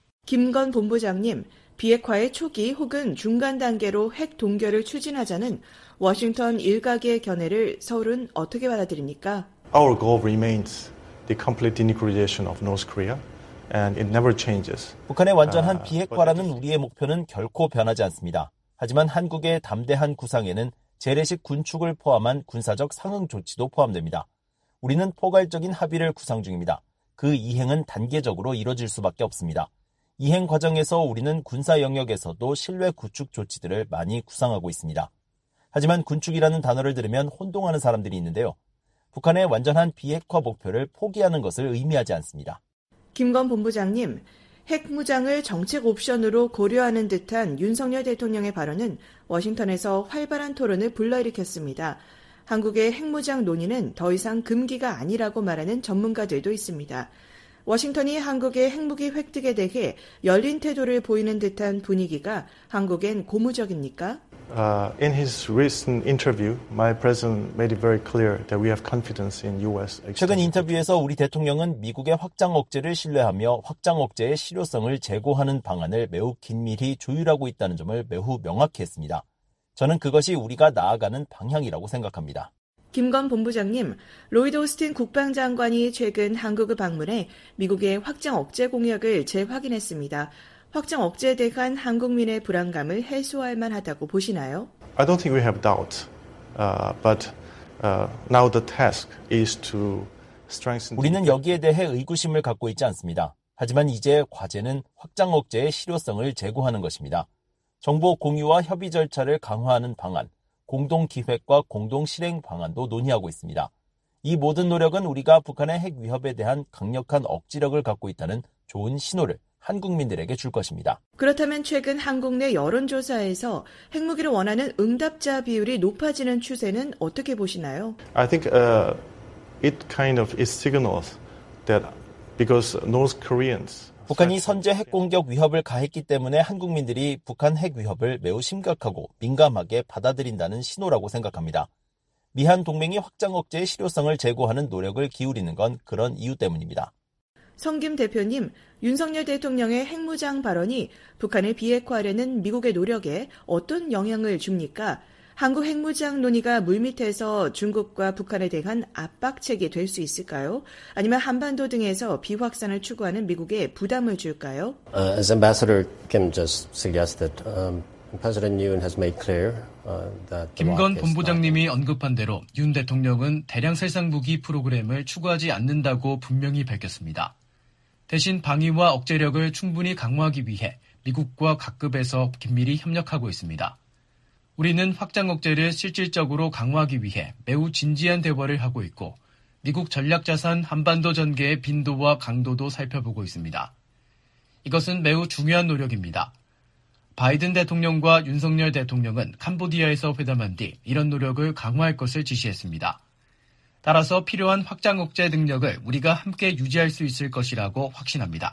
김건 본부장님, 비핵화의 초기 혹은 중간 단계로 핵 동결을 추진하자는 워싱턴 일각의 견해를 서울은 어떻게 받아들입니까? Our goal remains the complete denuclearization of North Korea, and it never changes. 북한의 완전한 비핵화라는 우리의 목표는 결코 변하지 않습니다. 하지만 한국의 담대한 구상에는 재래식 군축을 포함한 군사적 상응 조치도 포함됩니다. 우리는 포괄적인 합의를 구상 중입니다. 그 이행은 단계적으로 이뤄질 수밖에 없습니다. 이행 과정에서 우리는 군사 영역에서도 신뢰 구축 조치들을 많이 구상하고 있습니다. 하지만 군축이라는 단어를 들으면 혼동하는 사람들이 있는데요. 북한의 완전한 비핵화 목표를 포기하는 것을 의미하지 않습니다. 김건 본부장님, 핵무장을 정책 옵션으로 고려하는 듯한 윤석열 대통령의 발언은 워싱턴에서 활발한 토론을 불러일으켰습니다. 한국의 핵무장 논의는 더 이상 금기가 아니라고 말하는 전문가들도 있습니다. 워싱턴이 한국의 핵무기 획득에 대해 열린 태도를 보이는 듯한 분위기가 한국엔 고무적입니까? In his recent interview, my president made it very clear that we have confidence in U.S. 최근 인터뷰에서 우리 대통령은 미국의 확장 억제를 신뢰하며 확장 억제의 실효성을 제고하는 방안을 매우 긴밀히 조율하고 있다는 점을 매우 명확히 했습니다. 저는 그것이 우리가 나아가는 방향이라고 생각합니다. 김건 본부장님, 로이드 오스틴 국방장관이 최근 한국을 방문해 미국의 확장 억제 공약을 재확인했습니다. 확장 억제에 대한 한국민의 불안감을 해소할 만하다고 보시나요? I don't think we have doubt, but now the task is to strengthen. 우리는 여기에 대해 의구심을 갖고 있지 않습니다. 하지만 이제 과제는 확장 억제의 실효성을 제고하는 것입니다. 정보 공유와 협의 절차를 강화하는 방안, 공동 기획과 공동 실행 방안도 논의하고 있습니다. 이 모든 노력은 우리가 북한의 핵 위협에 대한 강력한 억지력을 갖고 있다는 좋은 신호를 한국민들에게 줄 것입니다. 그렇다면 최근 한국 내 여론조사에서 핵무기를 원하는 응답자 비율이 높아지는 추세는 어떻게 보시나요? I think it kind of is signals that because North Koreans 북한이 선제 핵공격 위협을 가했기 때문에 한국민들이 북한 핵 위협을 매우 심각하고 민감하게 받아들인다는 신호라고 생각합니다. 미한 동맹이 확장 억제의 실효성을 제고하는 노력을 기울이는 건 그런 이유 때문입니다. 성김 대표님, 윤석열 대통령의 핵무장 발언이 북한을 비핵화하려는 미국의 노력에 어떤 영향을 줍니까? 한국 핵무장 논의가 물밑에서 중국과 북한에 대한 압박책이 될 수 있을까요? 아니면 한반도 등에서 비확산을 추구하는 미국에 부담을 줄까요? As Ambassador Kim just suggested, President Yoon has made clear that 김건 본부장님이 언급한 대로 윤 대통령은 대량 살상 무기 프로그램을 추구하지 않는다고 분명히 밝혔습니다. 대신 방위와 억제력을 충분히 강화하기 위해 미국과 각급에서 긴밀히 협력하고 있습니다. 우리는 확장 억제를 실질적으로 강화하기 위해 매우 진지한 대화를 하고 있고 미국 전략자산 한반도 전개의 빈도와 강도도 살펴보고 있습니다. 이것은 매우 중요한 노력입니다. 바이든 대통령과 윤석열 대통령은 캄보디아에서 회담한 뒤 이런 노력을 강화할 것을 지시했습니다. 따라서 필요한 확장 억제 능력을 우리가 함께 유지할 수 있을 것이라고 확신합니다.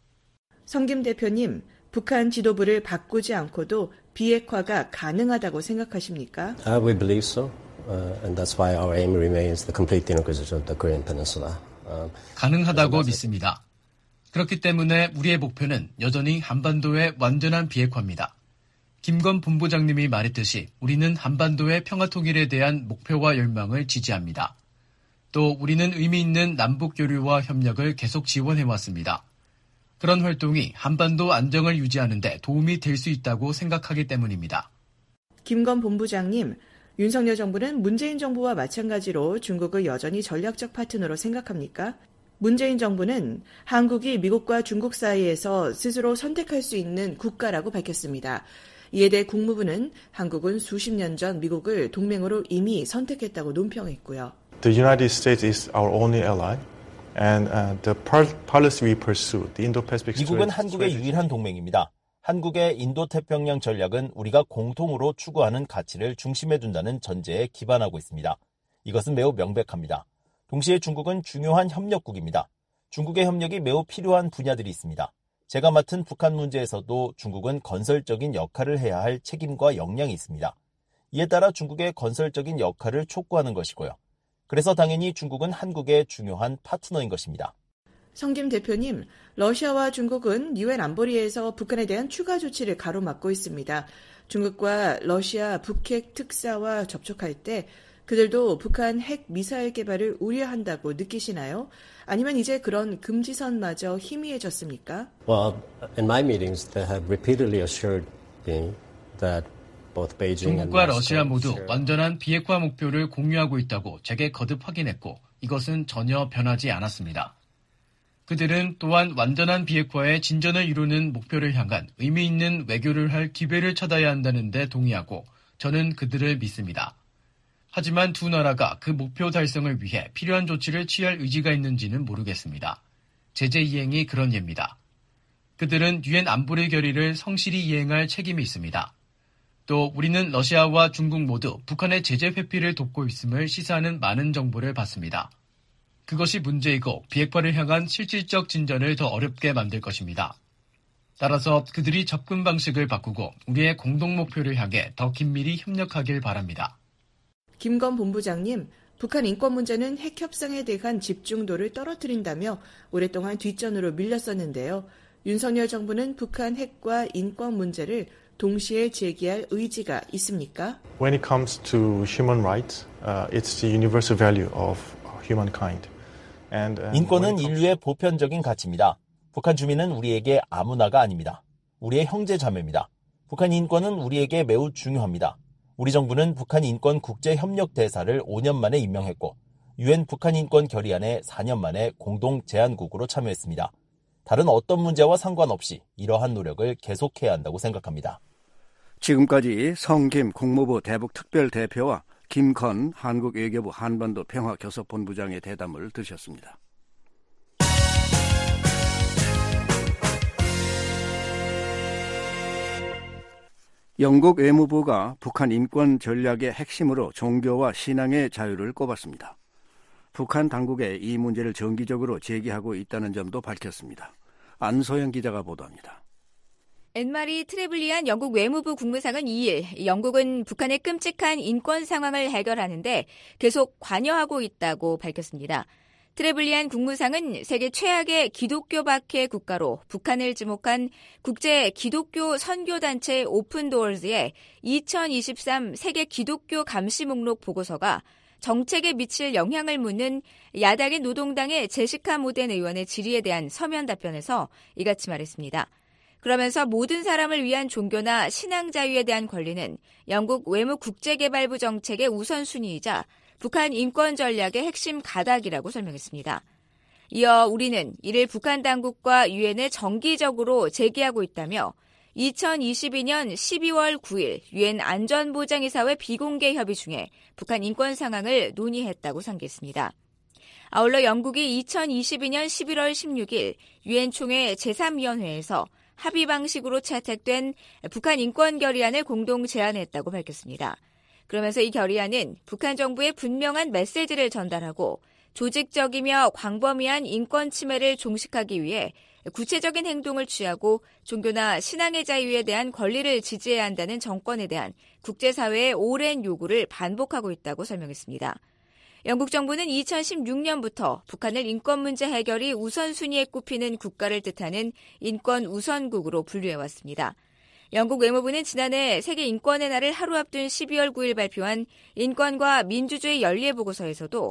성김 대표님, 북한 지도부를 바꾸지 않고도 비핵화가 가능하다고 생각하십니까? We believe so, and that's why our aim remains the complete denuclearization of the Korean Peninsula. 가능하다고 믿습니다. 그렇기 때문에 우리의 목표는 여전히 한반도의 완전한 비핵화입니다. 김건 본부장님이 말했듯이 우리는 한반도의 평화 통일에 대한 목표와 열망을 지지합니다. 또 우리는 의미 있는 남북 교류와 협력을 계속 지원해왔습니다. 그런 활동이 한반도 안정을 유지하는 데 도움이 될 수 있다고 생각하기 때문입니다. 김건 본부장님, 윤석열 정부는 문재인 정부와 마찬가지로 중국을 여전히 전략적 파트너로 생각합니까? 문재인 정부는 한국이 미국과 중국 사이에서 스스로 선택할 수 있는 국가라고 밝혔습니다. 이에 대해 국무부는 한국은 수십 년 전 미국을 동맹으로 이미 선택했다고 논평했고요. The United States is our only ally. And the policy we pursue, the Indo-Pacific 미국은 한국의 유일한 동맹입니다. 한국의 인도태평양 전략은 우리가 공통으로 추구하는 가치를 중심에 둔다는 전제에 기반하고 있습니다. 이것은 매우 명백합니다. 동시에 중국은 중요한 협력국입니다. 중국의 협력이 매우 필요한 분야들이 있습니다. 제가 맡은 북한 문제에서도 중국은 건설적인 역할을 해야 할 책임과 역량이 있습니다. 이에 따라 중국의 건설적인 역할을 촉구하는 것이고요. 그래서 당연히 중국은 한국의 중요한 파트너인 것입니다. 성김 대표님, 러시아와 중국은 유엔 안보리에서 북한에 대한 추가 조치를 가로막고 있습니다. 중국과 러시아 북핵 특사와 접촉할 때 그들도 북한 핵 미사일 개발을 우려한다고 느끼시나요? 아니면 이제 그런 금지선마저 희미해졌습니까? Well, in my meetings, they have repeatedly assured me that 중국과 러시아 모두 완전한 비핵화 목표를 공유하고 있다고 제게 거듭 확인했고 이것은 전혀 변하지 않았습니다. 그들은 또한 완전한 비핵화에 진전을 이루는 목표를 향한 의미 있는 외교를 할 기회를 찾아야 한다는 데 동의하고 저는 그들을 믿습니다. 하지만 두 나라가 그 목표 달성을 위해 필요한 조치를 취할 의지가 있는지는 모르겠습니다. 제재 이행이 그런 예입니다. 그들은 유엔 안보리 결의를 성실히 이행할 책임이 있습니다. 또 우리는 러시아와 중국 모두 북한의 제재 회피를 돕고 있음을 시사하는 많은 정보를 받습니다. 그것이 문제이고 비핵화를 향한 실질적 진전을 더 어렵게 만들 것입니다. 따라서 그들이 접근 방식을 바꾸고 우리의 공동 목표를 향해 더 긴밀히 협력하길 바랍니다. 김건 본부장님, 북한 인권 문제는 핵 협상에 대한 집중도를 떨어뜨린다며 오랫동안 뒷전으로 밀렸었는데요. 윤석열 정부는 북한 핵과 인권 문제를 동시에 제기할 의지가 있습니까? When it comes to human rights, it's the universal value of humankind. 인권은 인류의 보편적인 가치입니다. 북한 주민은 우리에게 아무나가 아닙니다. 우리의 형제 자매입니다. 북한 인권은 우리에게 매우 중요합니다. 우리 정부는 북한 인권 국제협력 대사를 5년 만에 임명했고 유엔 북한 인권 결의안에 4년 만에 공동 제안국으로 참여했습니다. 다른 어떤 문제와 상관없이 이러한 노력을 계속해야 한다고 생각합니다. 지금까지 성김 국무부 대북특별대표와 김건 한국외교부 한반도 평화교섭본부장의 대담을 들으셨습니다. 영국 외무부가 북한 인권 전략의 핵심으로 종교와 신앙의 자유를 꼽았습니다. 북한 당국에 이 문제를 정기적으로 제기하고 있다는 점도 밝혔습니다. 안소영 기자가 보도합니다. 앤마리 트레블리안 영국 외무부 국무상은 2일 영국은 북한의 끔찍한 인권 상황을 해결하는데 계속 관여하고 있다고 밝혔습니다. 트레블리안 국무상은 세계 최악의 기독교 박해 국가로 북한을 지목한 국제 기독교 선교단체 오픈도어즈의 2023 세계 기독교 감시 목록 보고서가 정책에 미칠 영향을 묻는 야당의 노동당의 제시카 모덴 의원의 질의에 대한 서면 답변에서 이같이 말했습니다. 그러면서 모든 사람을 위한 종교나 신앙 자유에 대한 권리는 영국 외무국제개발부 정책의 우선순위이자 북한 인권 전략의 핵심 가닥이라고 설명했습니다. 이어 우리는 이를 북한 당국과 유엔에 정기적으로 제기하고 있다며 2022년 12월 9일 유엔 안전보장이사회 비공개 협의 중에 북한 인권 상황을 논의했다고 상기했습니다. 아울러 영국이 2022년 11월 16일 유엔 총회 제3위원회에서 합의 방식으로 채택된 북한 인권 결의안을 공동 제안했다고 밝혔습니다. 그러면서 이 결의안은 북한 정부에 분명한 메시지를 전달하고 조직적이며 광범위한 인권 침해를 종식하기 위해 구체적인 행동을 취하고 종교나 신앙의 자유에 대한 권리를 지지해야 한다는 정권에 대한 국제사회의 오랜 요구를 반복하고 있다고 설명했습니다. 영국 정부는 2016년부터 북한을 인권 문제 해결이 우선순위에 꼽히는 국가를 뜻하는 인권 우선국으로 분류해왔습니다. 영국 외무부는 지난해 세계 인권의 날을 하루 앞둔 12월 9일 발표한 인권과 민주주의 연례 보고서에서도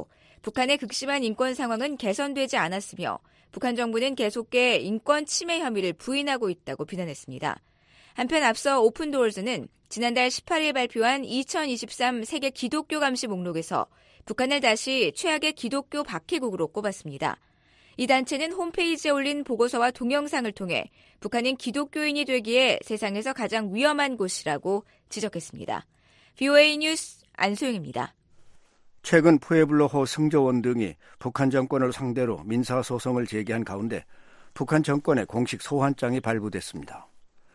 북한의 극심한 인권 상황은 개선되지 않았으며 북한 정부는 계속해 인권 침해 혐의를 부인하고 있다고 비난했습니다. 한편 앞서 오픈도어즈는 지난달 18일 발표한 2023 세계 기독교 감시 목록에서 북한을 다시 최악의 기독교 박해국으로 꼽았습니다. 이 단체는 홈페이지에 올린 보고서와 동영상을 통해 북한은 기독교인이 되기에 세상에서 가장 위험한 곳이라고 지적했습니다. VOA 뉴스 안소영입니다. 최근 푸에블로호 승조원 등이 북한 정권을 상대로 민사소송을 제기한 가운데 북한 정권의 공식 소환장이 발부됐습니다.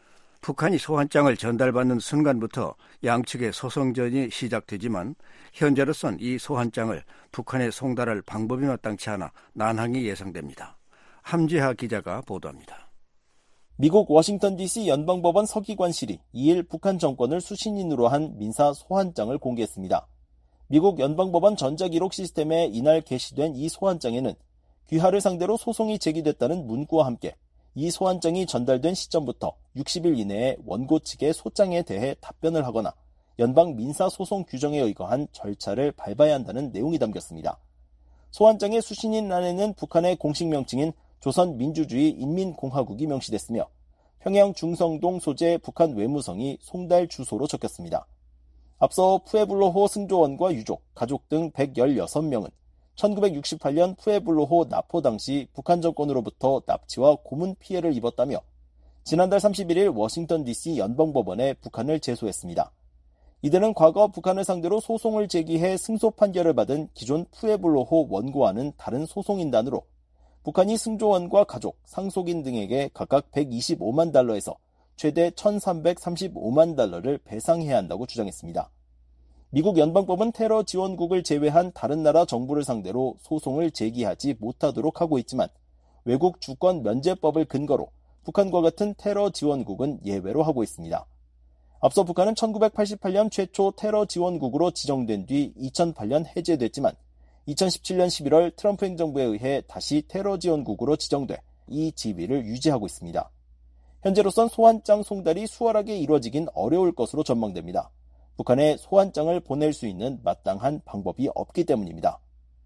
북한이 소환장을 전달받는 순간부터 양측의 소송전이 시작되지만 현재로선 이 소환장을 북한에 송달할 방법이 마땅치 않아 난항이 예상됩니다. 함지하 기자가 보도합니다. 미국 워싱턴 DC 연방법원 서기관실이 2일 북한 정권을 수신인으로 한 민사 소환장을 공개했습니다. 미국 연방법원 전자기록 시스템에 이날 게시된 이 소환장에는 귀하를 상대로 소송이 제기됐다는 문구와 함께 이 소환장이 전달된 시점부터 60일 이내에 원고 측의 소장에 대해 답변을 하거나 연방 민사소송 규정에 의거한 절차를 밟아야 한다는 내용이 담겼습니다. 소환장의 수신인란에는 북한의 공식 명칭인 조선민주주의 인민공화국이 명시됐으며 평양 중성동 소재 북한 외무성이 송달 주소로 적혔습니다. 앞서 푸에블로호 승조원과 유족, 가족 등 116명은 1968년 푸에블로호 납포 당시 북한 정권으로부터 납치와 고문 피해를 입었다며 지난달 31일 워싱턴 DC 연방법원에 북한을 제소했습니다. 이들은 과거 북한을 상대로 소송을 제기해 승소 판결을 받은 기존 푸에블로호 원고와는 다른 소송인단으로 북한이 승조원과 가족, 상속인 등에게 각각 125만 달러에서 최대 1,335만 달러를 배상해야 한다고 주장했습니다. 미국 연방법은 테러 지원국을 제외한 다른 나라 정부를 상대로 소송을 제기하지 못하도록 하고 있지만 외국 주권 면제법을 근거로 북한과 같은 테러 지원국은 예외로 하고 있습니다. 앞서 북한은 1988년 최초 테러 지원국으로 지정된 뒤 2008년 해제됐지만 2017년 11월 트럼프 행정부에 의해 다시 테러 지원국으로 지정돼 이 지위를 유지하고 있습니다. 현재로선 소환장 송달이 수월하게 이루어지긴 어려울 것으로 전망됩니다. 북한에 소환장을 보낼 수 있는 마땅한 방법이 없기 때문입니다.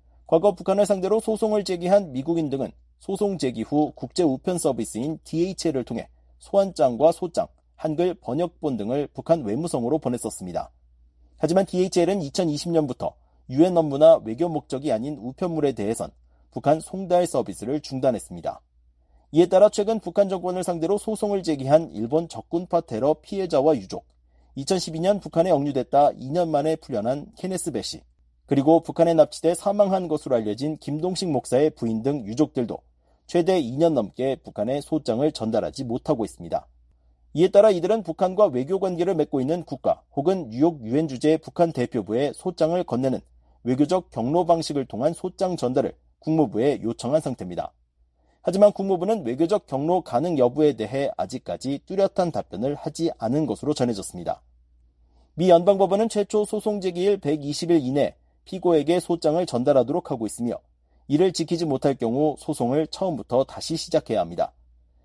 과거 북한을 상대로 소송을 제기한 미국인 등은 소송 제기 후 국제 우편 서비스인 DHL을 통해 소환장과 소장, 한글 번역본 등을 북한 외무성으로 보냈었습니다. 하지만 DHL은 2020년부터 유엔 업무나 외교 목적이 아닌 우편물에 대해선 북한 송달 서비스를 중단했습니다. 이에 따라 최근 북한 정권을 상대로 소송을 제기한 일본 적군파 테러 피해자와 유족, 2012년 북한에 억류됐다 2년 만에 풀려난 케네스 배 씨, 그리고 북한에 납치돼 사망한 것으로 알려진 김동식 목사의 부인 등 유족들도 최대 2년 넘게 북한에 소장을 전달하지 못하고 있습니다. 이에 따라 이들은 북한과 외교 관계를 맺고 있는 국가 혹은 뉴욕 유엔 주재 북한 대표부에 소장을 건네는 외교적 경로 방식을 통한 소장 전달을 국무부에 요청한 상태입니다. 하지만 국무부는 외교적 경로 가능 여부에 대해 아직까지 뚜렷한 답변을 하지 않은 것으로 전해졌습니다. 미 연방법원은 최초 소송 제기일 120일 이내 피고에게 소장을 전달하도록 하고 있으며 이를 지키지 못할 경우 소송을 처음부터 다시 시작해야 합니다.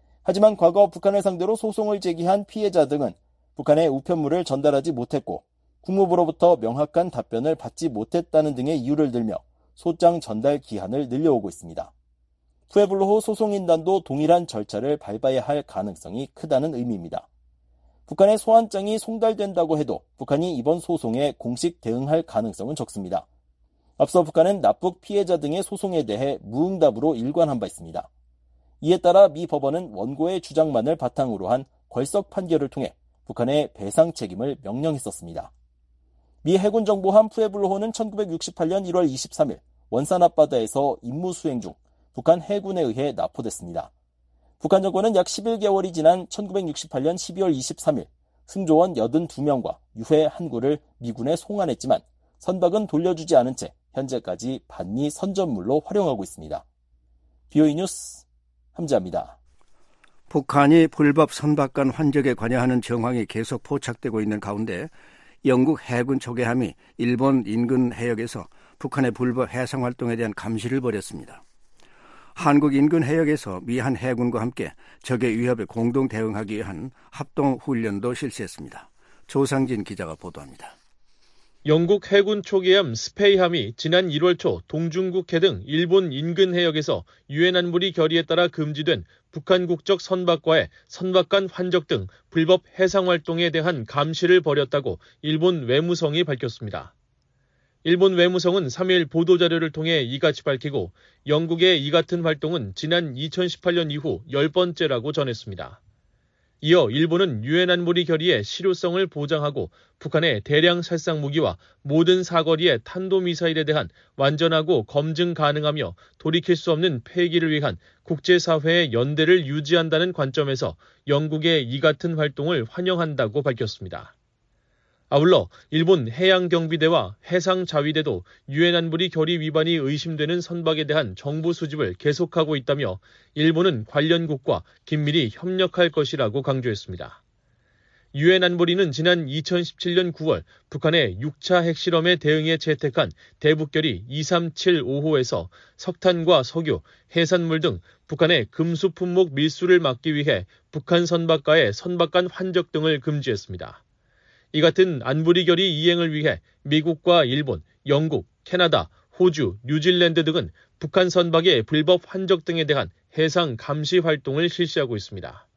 하지만 과거 북한을 상대로 소송을 제기한 피해자 등은 북한에 우편물을 전달하지 못했고 국무부로부터 명확한 답변을 받지 못했다는 등의 이유를 들며 소장 전달 기한을 늘려오고 있습니다. 푸에블로호 소송인단도 동일한 절차를 밟아야 할 가능성이 크다는 의미입니다. 북한의 소환장이 송달된다고 해도 북한이 이번 소송에 공식 대응할 가능성은 적습니다. 앞서 북한은 납북 피해자 등의 소송에 대해 무응답으로 일관한 바 있습니다. 이에 따라 미 법원은 원고의 주장만을 바탕으로 한 궐석 판결을 통해 북한의 배상 책임을 명령했었습니다. 미 해군 정보함 푸에블로호는 1968년 1월 23일 원산 앞바다에서 임무 수행 중 북한 해군에 의해 납포됐습니다. 북한 정권은 약 11개월이 지난 1968년 12월 23일 승조원 82명과 유해 한 구를 미군에 송환했지만 선박은 돌려주지 않은 채 현재까지 반미 선전물로 활용하고 있습니다. BOE 뉴스 함지아입니다. 북한이 불법 선박간 환적에 관여하는 정황이 계속 포착되고 있는 가운데 영국 해군 초계함이 일본 인근 해역에서 북한의 불법 해상 활동에 대한 감시를 벌였습니다. 한국 인근 해역에서 미 한 해군과 함께 적의 위협에 공동 대응하기 위한 합동 훈련도 실시했습니다. 조상진 기자가 보도합니다. 영국 해군 초계함 스페이함이 지난 1월 초 동중국해 등 일본 인근 해역에서 유엔 안보리 결의에 따라 금지된 북한 국적 선박과의 선박 간 환적 등 불법 해상 활동에 대한 감시를 벌였다고 일본 외무성이 밝혔습니다. 일본 외무성은 3일 보도자료를 통해 이같이 밝히고 영국의 이 같은 활동은 지난 2018년 이후 10번째라고 전했습니다. 이어 일본은 유엔 안보리 결의의 실효성을 보장하고 북한의 대량 살상 무기와 모든 사거리의 탄도미사일에 대한 완전하고 검증 가능하며 돌이킬 수 없는 폐기를 위한 국제사회의 연대를 유지한다는 관점에서 영국의 이 같은 활동을 환영한다고 밝혔습니다. 아울러 일본 해양경비대와 해상자위대도 유엔 안보리 결의 위반이 의심되는 선박에 대한 정보 수집을 계속하고 있다며 일본은 관련국과 긴밀히 협력할 것이라고 강조했습니다. 유엔 안보리는 지난 2017년 9월 북한의 6차 핵실험에 대응해 채택한 대북결의 2375호에서 석탄과 석유, 해산물 등 북한의 금수 품목 밀수를 막기 위해 북한 선박과의 선박 간 환적 등을 금지했습니다. 이 같은 안보리 결의 이행을 위해 미국과 일본, 영국, 캐나다, 호주, 뉴질랜드 등은 북한 선박의 불법 환적 등에 대한 해상 감시 활동을 실시하고 있습니다.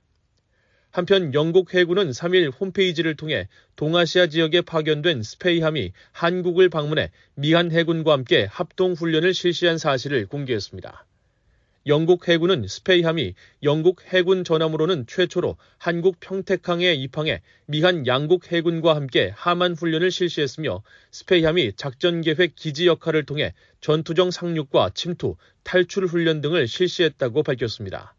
한편 영국 해군은 3일 홈페이지를 통해 동아시아 지역에 파견된 스페이함이 한국을 방문해 미한 해군과 함께 합동훈련을 실시한 사실을 공개했습니다. 영국 해군은 스페이함이 영국 해군 전함으로는 최초로 한국 평택항에 입항해 미한 양국 해군과 함께 하만 훈련을 실시했으며 스페이함이 작전계획 기지 역할을 통해 전투정 상륙과 침투, 탈출 훈련 등을 실시했다고 밝혔습니다.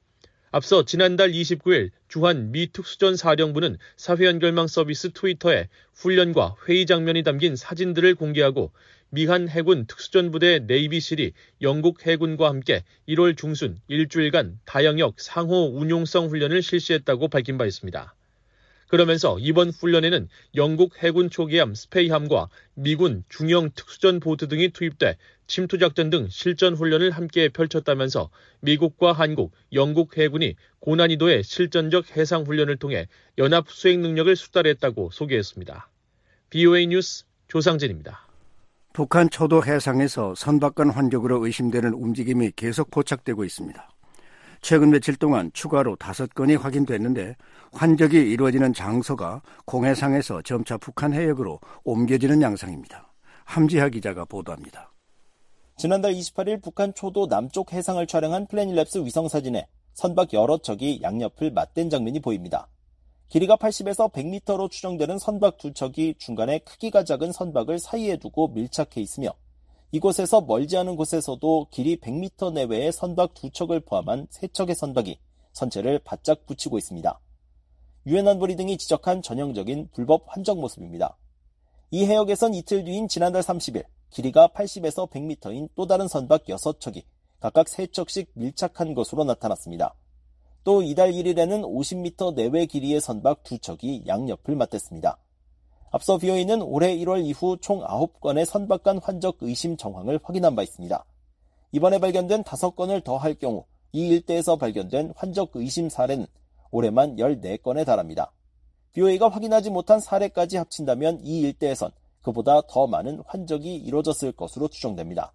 앞서 지난달 29일 주한 미 특수전 사령부는 사회 연결망 서비스 트위터에 훈련과 회의 장면이 담긴 사진들을 공개하고 미한 해군 특수전부대 네이비실이 영국 해군과 함께 1월 중순 일주일간 다영역 상호 운용성 훈련을 실시했다고 밝힌 바 있습니다. 그러면서 이번 훈련에는 영국 해군 초계함 스페이함과 미군 중형 특수전 보트 등이 투입돼 침투작전 등 실전 훈련을 함께 펼쳤다면서 미국과 한국, 영국 해군이 고난이도의 실전적 해상 훈련을 통해 연합 수행 능력을 수달했다고 소개했습니다. BOA 뉴스 조상진입니다. 북한 초도 해상에서 선박 간 환적으로 의심되는 움직임이 계속 포착되고 있습니다. 최근 며칠 동안 추가로 5건이 확인됐는데 환적이 이루어지는 장소가 공해상에서 점차 북한 해역으로 옮겨지는 양상입니다. 함지하 기자가 보도합니다. 지난달 28일 북한 초도 남쪽 해상을 촬영한 플래닛랩스 위성사진에 선박 여러 척이 양옆을 맞댄 장면이 보입니다. 길이가 80에서 100m로 추정되는 선박 2척이 중간에 크기가 작은 선박을 사이에 두고 밀착해 있으며 이곳에서 멀지 않은 곳에서도 길이 100m 내외의 선박 2척을 포함한 3척의 선박이 선체를 바짝 붙이고 있습니다. 유엔 안보리 등이 지적한 전형적인 불법 환적 모습입니다. 이 해역에선 이틀 뒤인 지난달 30일 길이가 80에서 100m인 또 다른 선박 6척이 각각 3척씩 밀착한 것으로 나타났습니다. 또 이달 1일에는 50m 내외 길이의 선박 2척이 양옆을 맞댔습니다. 앞서 BOA는 올해 1월 이후 총 9건의 선박 간 환적 의심 정황을 확인한 바 있습니다. 이번에 발견된 5건을 더할 경우 이 일대에서 발견된 환적 의심 사례는 올해만 14건에 달합니다. BOA가 확인하지 못한 사례까지 합친다면 이 일대에선 그보다 더 많은 환적이 이루어졌을 것으로 추정됩니다.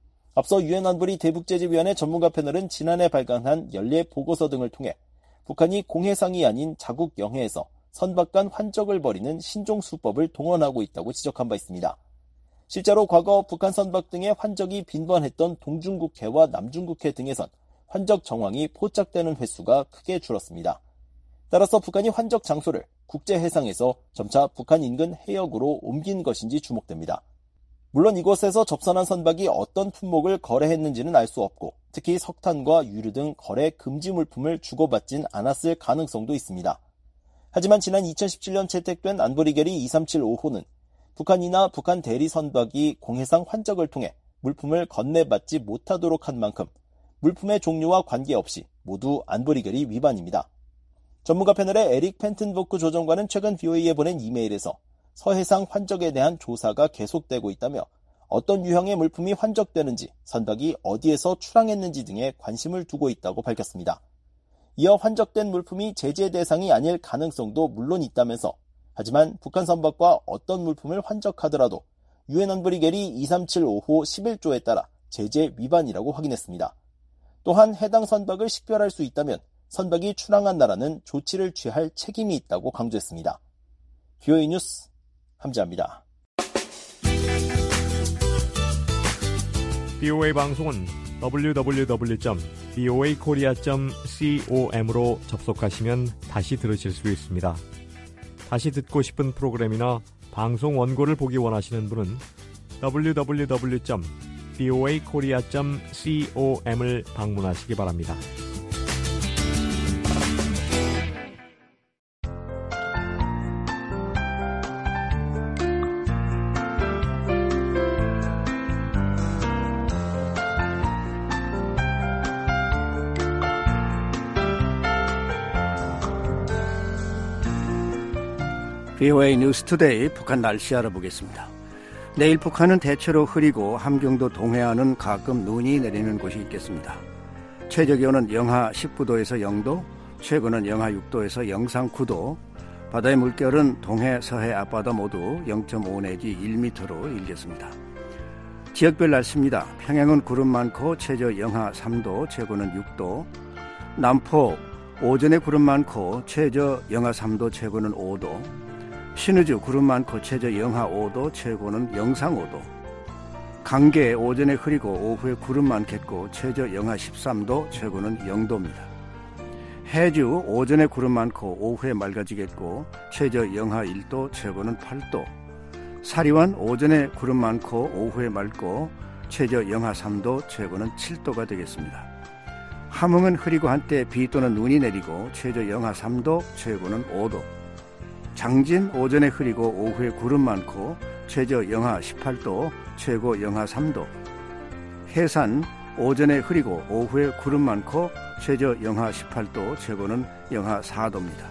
앞서 유엔 안보리 대북제재위원회 전문가 패널은 지난해 발간한 연례 보고서 등을 통해 북한이 공해상이 아닌 자국 영해에서 선박 간 환적을 벌이는 신종수법을 동원하고 있다고 지적한 바 있습니다. 실제로 과거 북한 선박 등의 환적이 빈번했던 동중국해와 남중국해 등에선 환적 정황이 포착되는 횟수가 크게 줄었습니다. 따라서 북한이 환적 장소를 국제해상에서 점차 북한 인근 해역으로 옮긴 것인지 주목됩니다. 물론 이곳에서 접선한 선박이 어떤 품목을 거래했는지는 알 수 없고 특히 석탄과 유류 등 거래 금지 물품을 주고받진 않았을 가능성도 있습니다. 하지만 지난 2017년 채택된 안보리 결의 2375호는 북한이나 북한 대리 선박이 공해상 환적을 통해 물품을 건네받지 못하도록 한 만큼 물품의 종류와 관계없이 모두 안보리 결의 위반입니다. 전문가 패널의 에릭 펜튼보크 조정관은 최근 BOA에 보낸 이메일에서 서해상 환적에 대한 조사가 계속되고 있다며 어떤 유형의 물품이 환적되는지, 선박이 어디에서 출항했는지 등에 관심을 두고 있다고 밝혔습니다. 이어 환적된 물품이 제재 대상이 아닐 가능성도 물론 있다면서 하지만 북한 선박과 어떤 물품을 환적하더라도 유엔 안보리 결의 2375호 11조에 따라 제재 위반이라고 확인했습니다. 또한 해당 선박을 식별할 수 있다면 선박이 출항한 나라는 조치를 취할 책임이 있다고 강조했습니다. VOA 뉴스 함지아입니다. VOA 방송은 www.voakorea.com으로 접속하시면 다시 들으실 수 있습니다. 다시 듣고 싶은 프로그램이나 방송 원고를 보기 원하시는 분은 www.voakorea.com을 방문하시기 바랍니다. VOA 뉴스 투데이 북한 날씨 알아보겠습니다. 내일 북한은 대체로 흐리고 함경도 동해안은 가끔 눈이 내리는 곳이 있겠습니다. 최저기온은 영하 19도에서 0도, 최고는 영하 6도에서 영상 9도, 바다의 물결은 동해, 서해 앞바다 모두 0.5 내지 1m로 일겠습니다. 지역별 날씨입니다. 평양은 구름 많고 최저 영하 3도, 최고는 6도, 남포 오전에 구름 많고 최저 영하 3도, 최고는 5도, 신의주 구름 많고 최저 영하 5도, 최고는 영상 5도. 강계 오전에 흐리고 오후에 구름 많겠고 최저 영하 13도, 최고는 0도입니다. 해주 오전에 구름 많고 오후에 맑아지겠고 최저 영하 1도, 최고는 8도. 사리완 오전에 구름 많고 오후에 맑고 최저 영하 3도, 최고는 7도가 되겠습니다. 함흥은 흐리고 한때 비 또는 눈이 내리고 최저 영하 3도, 최고는 5도. 장진 오전에 흐리고 오후에 구름 많고 최저 영하 18도, 최고 영하 3도. 해산 오전에 흐리고 오후에 구름 많고 최저 영하 18도, 최고는 영하 4도입니다.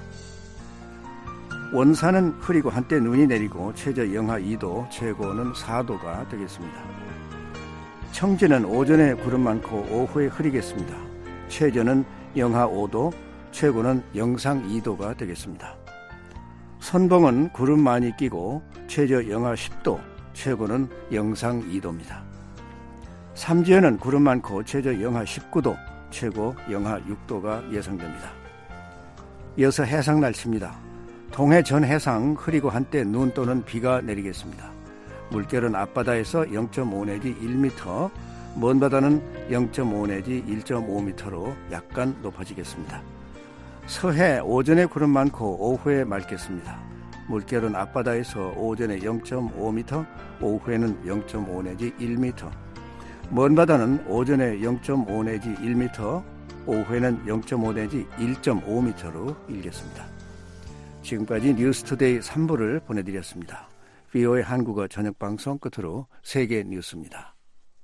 원산은 흐리고 한때 눈이 내리고 최저 영하 2도, 최고는 4도가 되겠습니다. 청진은 오전에 구름 많고 오후에 흐리겠습니다. 최저는 영하 5도, 최고는 영상 2도가 되겠습니다. 선봉은 구름 많이 끼고 최저 영하 10도, 최고는 영상 2도입니다. 삼지연은 구름 많고 최저 영하 19도, 최고 영하 6도가 예상됩니다. 이어서 해상 날씨입니다. 동해 전 해상 흐리고 한때 눈 또는 비가 내리겠습니다. 물결은 앞바다에서 0.5 내지 1m, 먼 바다는 0.5 내지 1.5m로 약간 높아지겠습니다. 서해 오전에 구름 많고 오후에 맑겠습니다. 물결은 앞바다에서 오전에 0.5m, 오후에는 0.5 내지 1m. 먼 바다는 오전에 0.5 내지 1m, 오후에는 0.5 내지 1.5m로 일겠습니다. 지금까지 뉴스투데이 3부를 보내드렸습니다. VOA 한국어 저녁방송 끝으로 세계 뉴스입니다.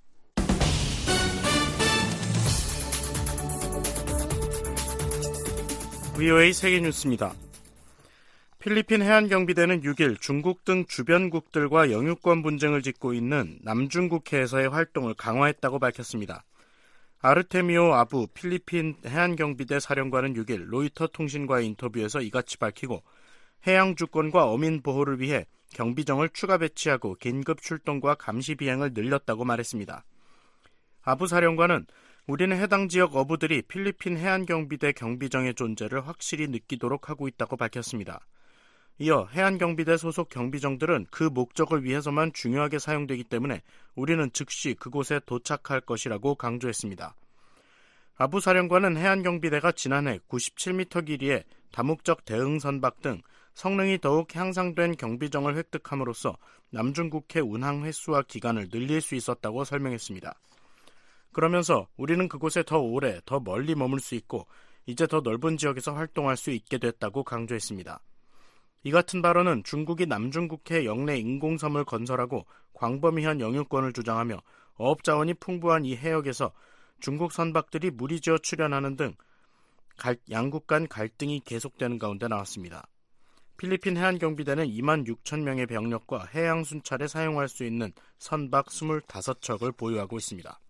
VOA 세계뉴스입니다. 필리핀 해안경비대는 6일 중국 등 주변국들과 영유권 분쟁을 빚고 있는 남중국해에서의 활동을 강화했다고 밝혔습니다. 아르테미오 아부 필리핀 해안경비대 사령관은 6일 로이터 통신과의 인터뷰에서 이같이 밝히고 해양 주권과 어민 보호를 위해 경비정을 추가 배치하고 긴급 출동과 감시 비행을 늘렸다고 말했습니다. 아부 사령관은 우리는 해당 지역 어부들이 필리핀 해안경비대 경비정의 존재를 확실히 느끼도록 하고 있다고 밝혔습니다. 이어 해안경비대 소속 경비정들은 그 목적을 위해서만 중요하게 사용되기 때문에 우리는 즉시 그곳에 도착할 것이라고 강조했습니다. 아부 사령관은 해안경비대가 지난해 97m 길이의 다목적 대응 선박 등 성능이 더욱 향상된 경비정을 획득함으로써 남중국해 운항 횟수와 기간을 늘릴 수 있었다고 설명했습니다. 그러면서 우리는 그곳에 더 오래, 더 멀리 머물 수 있고 이제 더 넓은 지역에서 활동할 수 있게 됐다고 강조했습니다. 이 같은 발언은 중국이 남중국해 영내 인공섬을 건설하고 광범위한 영유권을 주장하며 어업자원이 풍부한 이 해역에서 중국 선박들이 무리지어 출현하는 등 양국 간 갈등이 계속되는 가운데 나왔습니다. 필리핀 해안경비대는 2만 6천 명의 병력과 해양 순찰에 사용할 수 있는 선박 25척을 보유하고 있습니다.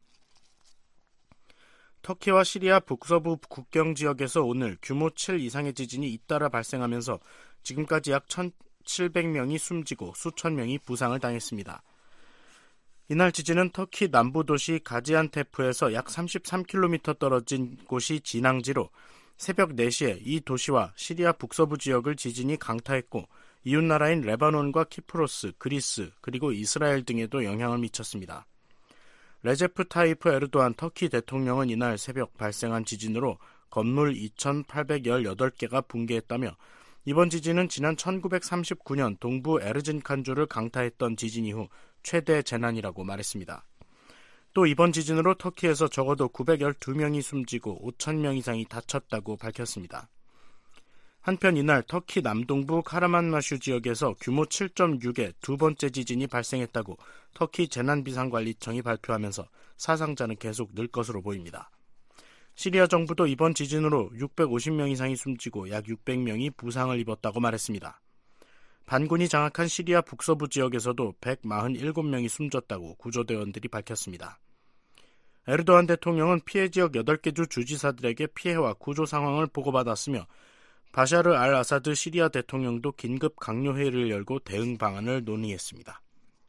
터키와 시리아 북서부 국경 지역에서 오늘 규모 7 이상의 지진이 잇따라 발생하면서 지금까지 약 700명이 숨지고 수천 명이 부상을 당했습니다. 이날 지진은 터키 남부 도시 가지안테프에서 약 33km 떨어진 곳이 진앙지로 새벽 4시에 이 도시와 시리아 북서부 지역을 지진이 강타했고 이웃나라인 레바논과 키프로스, 그리스, 그리고 이스라엘 등에도 영향을 미쳤습니다. 레제프 타이프 에르도안 터키 대통령은 이날 새벽 발생한 지진으로 건물 2,818개가 붕괴했다며 이번 지진은 지난 1939년 동부 에르진칸주를 강타했던 지진 이후 최대 재난이라고 말했습니다. 또 이번 지진으로 터키에서 적어도 912명이 숨지고 5,000명 이상이 다쳤다고 밝혔습니다. 한편 이날 터키 남동부 카라만마슈 지역에서 규모 7.6의 두 번째 지진이 발생했다고 터키 재난비상관리청이 발표하면서 사상자는 계속 늘 것으로 보입니다. 시리아 정부도 이번 지진으로 650명 이상이 숨지고 약 600명이 부상을 입었다고 말했습니다. 반군이 장악한 시리아 북서부 지역에서도 147명이 숨졌다고 구조대원들이 밝혔습니다. 에르도안 대통령은 피해 지역 8개 주 주지사들에게 피해와 구조 상황을 보고받았으며 바샤르 알 아사드 시리아 대통령도 긴급 강요회의를 열고 대응 방안을 논의했습니다.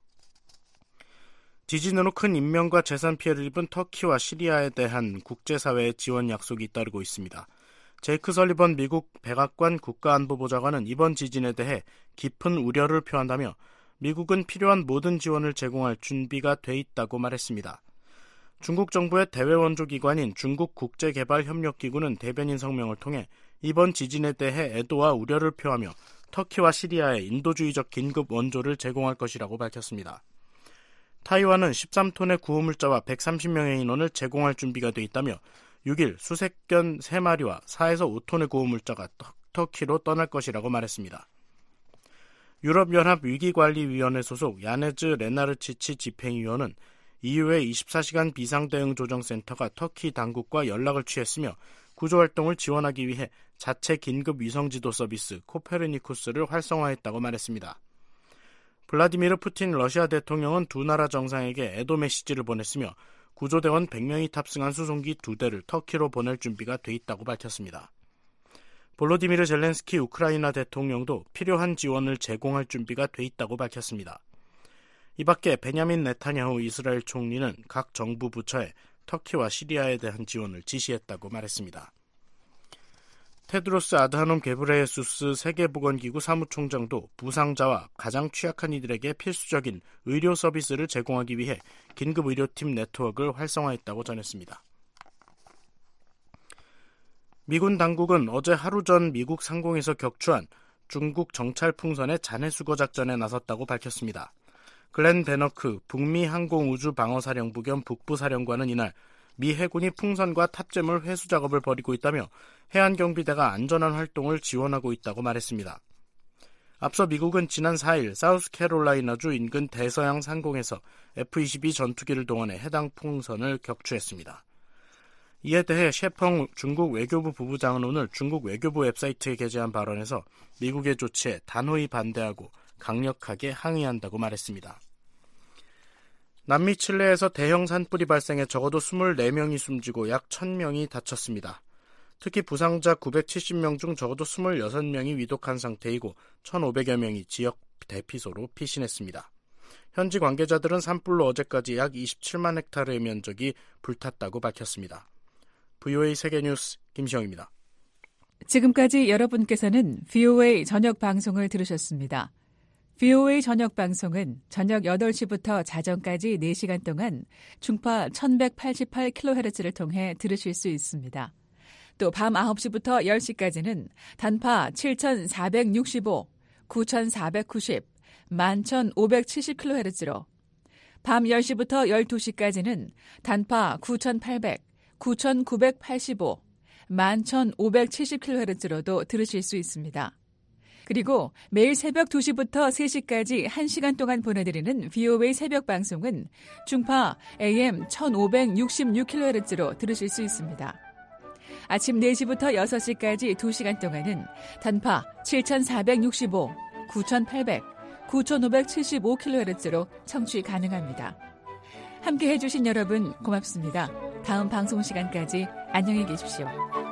지진으로 큰 인명과 재산 피해를 입은 터키와 시리아에 대한 국제사회의 지원 약속이 잇따르고 있습니다. 제이크 설리번 미국 백악관 국가안보보좌관은 이번 지진에 대해 깊은 우려를 표한다며 미국은 필요한 모든 지원을 제공할 준비가 돼 있다고 말했습니다. 중국 정부의 대외원조기관인 중국국제개발협력기구는 대변인 성명을 통해 이번 지진에 대해 애도와 우려를 표하며 터키와 시리아에 인도주의적 긴급 원조를 제공할 것이라고 밝혔습니다. 타이완은 13톤의 구호물자와 130명의 인원을 제공할 준비가 돼 있다며 6일 수색견 3마리와 4에서 5톤의 구호물자가 터키로 떠날 것이라고 말했습니다. 유럽연합 위기관리위원회 소속 야네즈 레나르치치 집행위원은 EU의 24시간 비상대응조정센터가 터키 당국과 연락을 취했으며 구조활동을 지원하기 위해 자체 긴급 위성지도 서비스 코페르니쿠스를 활성화했다고 말했습니다. 블라디미르 푸틴 러시아 대통령은 두 나라 정상에게 애도 메시지를 보냈으며 구조대원 100명이 탑승한 수송기 2대를 터키로 보낼 준비가 돼 있다고 밝혔습니다. 볼로디미르 젤렌스키 우크라이나 대통령도 필요한 지원을 제공할 준비가 돼 있다고 밝혔습니다. 이 밖에 베냐민 네타냐후 이스라엘 총리는 각 정부 부처에 터키와 시리아에 대한 지원을 지시했다고 말했습니다. 테드로스 아드하놈 게브레예수스 세계보건기구 사무총장도 부상자와 가장 취약한 이들에게 필수적인 의료 서비스를 제공하기 위해 긴급의료팀 네트워크를 활성화했다고 전했습니다. 미군 당국은 어제 하루 전 미국 상공에서 격추한 중국 정찰 풍선의 잔해수거 작전에 나섰다고 밝혔습니다. 글렌 베너크 북미 항공우주방어사령부 겸 북부사령관은 이날 미 해군이 풍선과 탑재물 회수 작업을 벌이고 있다며 해안경비대가 안전한 활동을 지원하고 있다고 말했습니다. 앞서 미국은 지난 4일 사우스캐롤라이나주 인근 대서양 상공에서 F-22 전투기를 동원해 해당 풍선을 격추했습니다. 이에 대해 셰펑 중국 외교부 부부장은 오늘 중국 외교부 웹사이트에 게재한 발언에서 미국의 조치에 단호히 반대하고 강력하게 항의한다고 말했습니다. 남미 칠레에서 대형 산불이 발생해 적어도 24명이 숨지고 약 1,000명이 다쳤습니다. 특히 부상자 970명 중 적어도 26명이 위독한 상태이고 1,500여 명이 지역 대피소로 피신했습니다. 현지 관계자들은 산불로 어제까지 약 27만 헥타르의 면적이 불탔다고 밝혔습니다. VOA 세계뉴스 김시영입니다. 지금까지 여러분께서는 VOA 저녁 방송을 들으셨습니다. VOA 저녁 방송은 저녁 8시부터 자정까지 4시간 동안 중파 1188kHz를 통해 들으실 수 있습니다. 또 밤 9시부터 10시까지는 단파 7465, 9490, 11570kHz로 밤 10시부터 12시까지는 단파 9800, 9985, 11570kHz로도 들으실 수 있습니다. 그리고 매일 새벽 2시부터 3시까지 1시간 동안 보내드리는 VOA 새벽 방송은 중파 AM 1566kHz로 들으실 수 있습니다. 아침 4시부터 6시까지 2시간 동안은 단파 7465, 9800, 9575kHz로 청취 가능합니다. 함께해 주신 여러분 고맙습니다. 다음 방송 시간까지 안녕히 계십시오.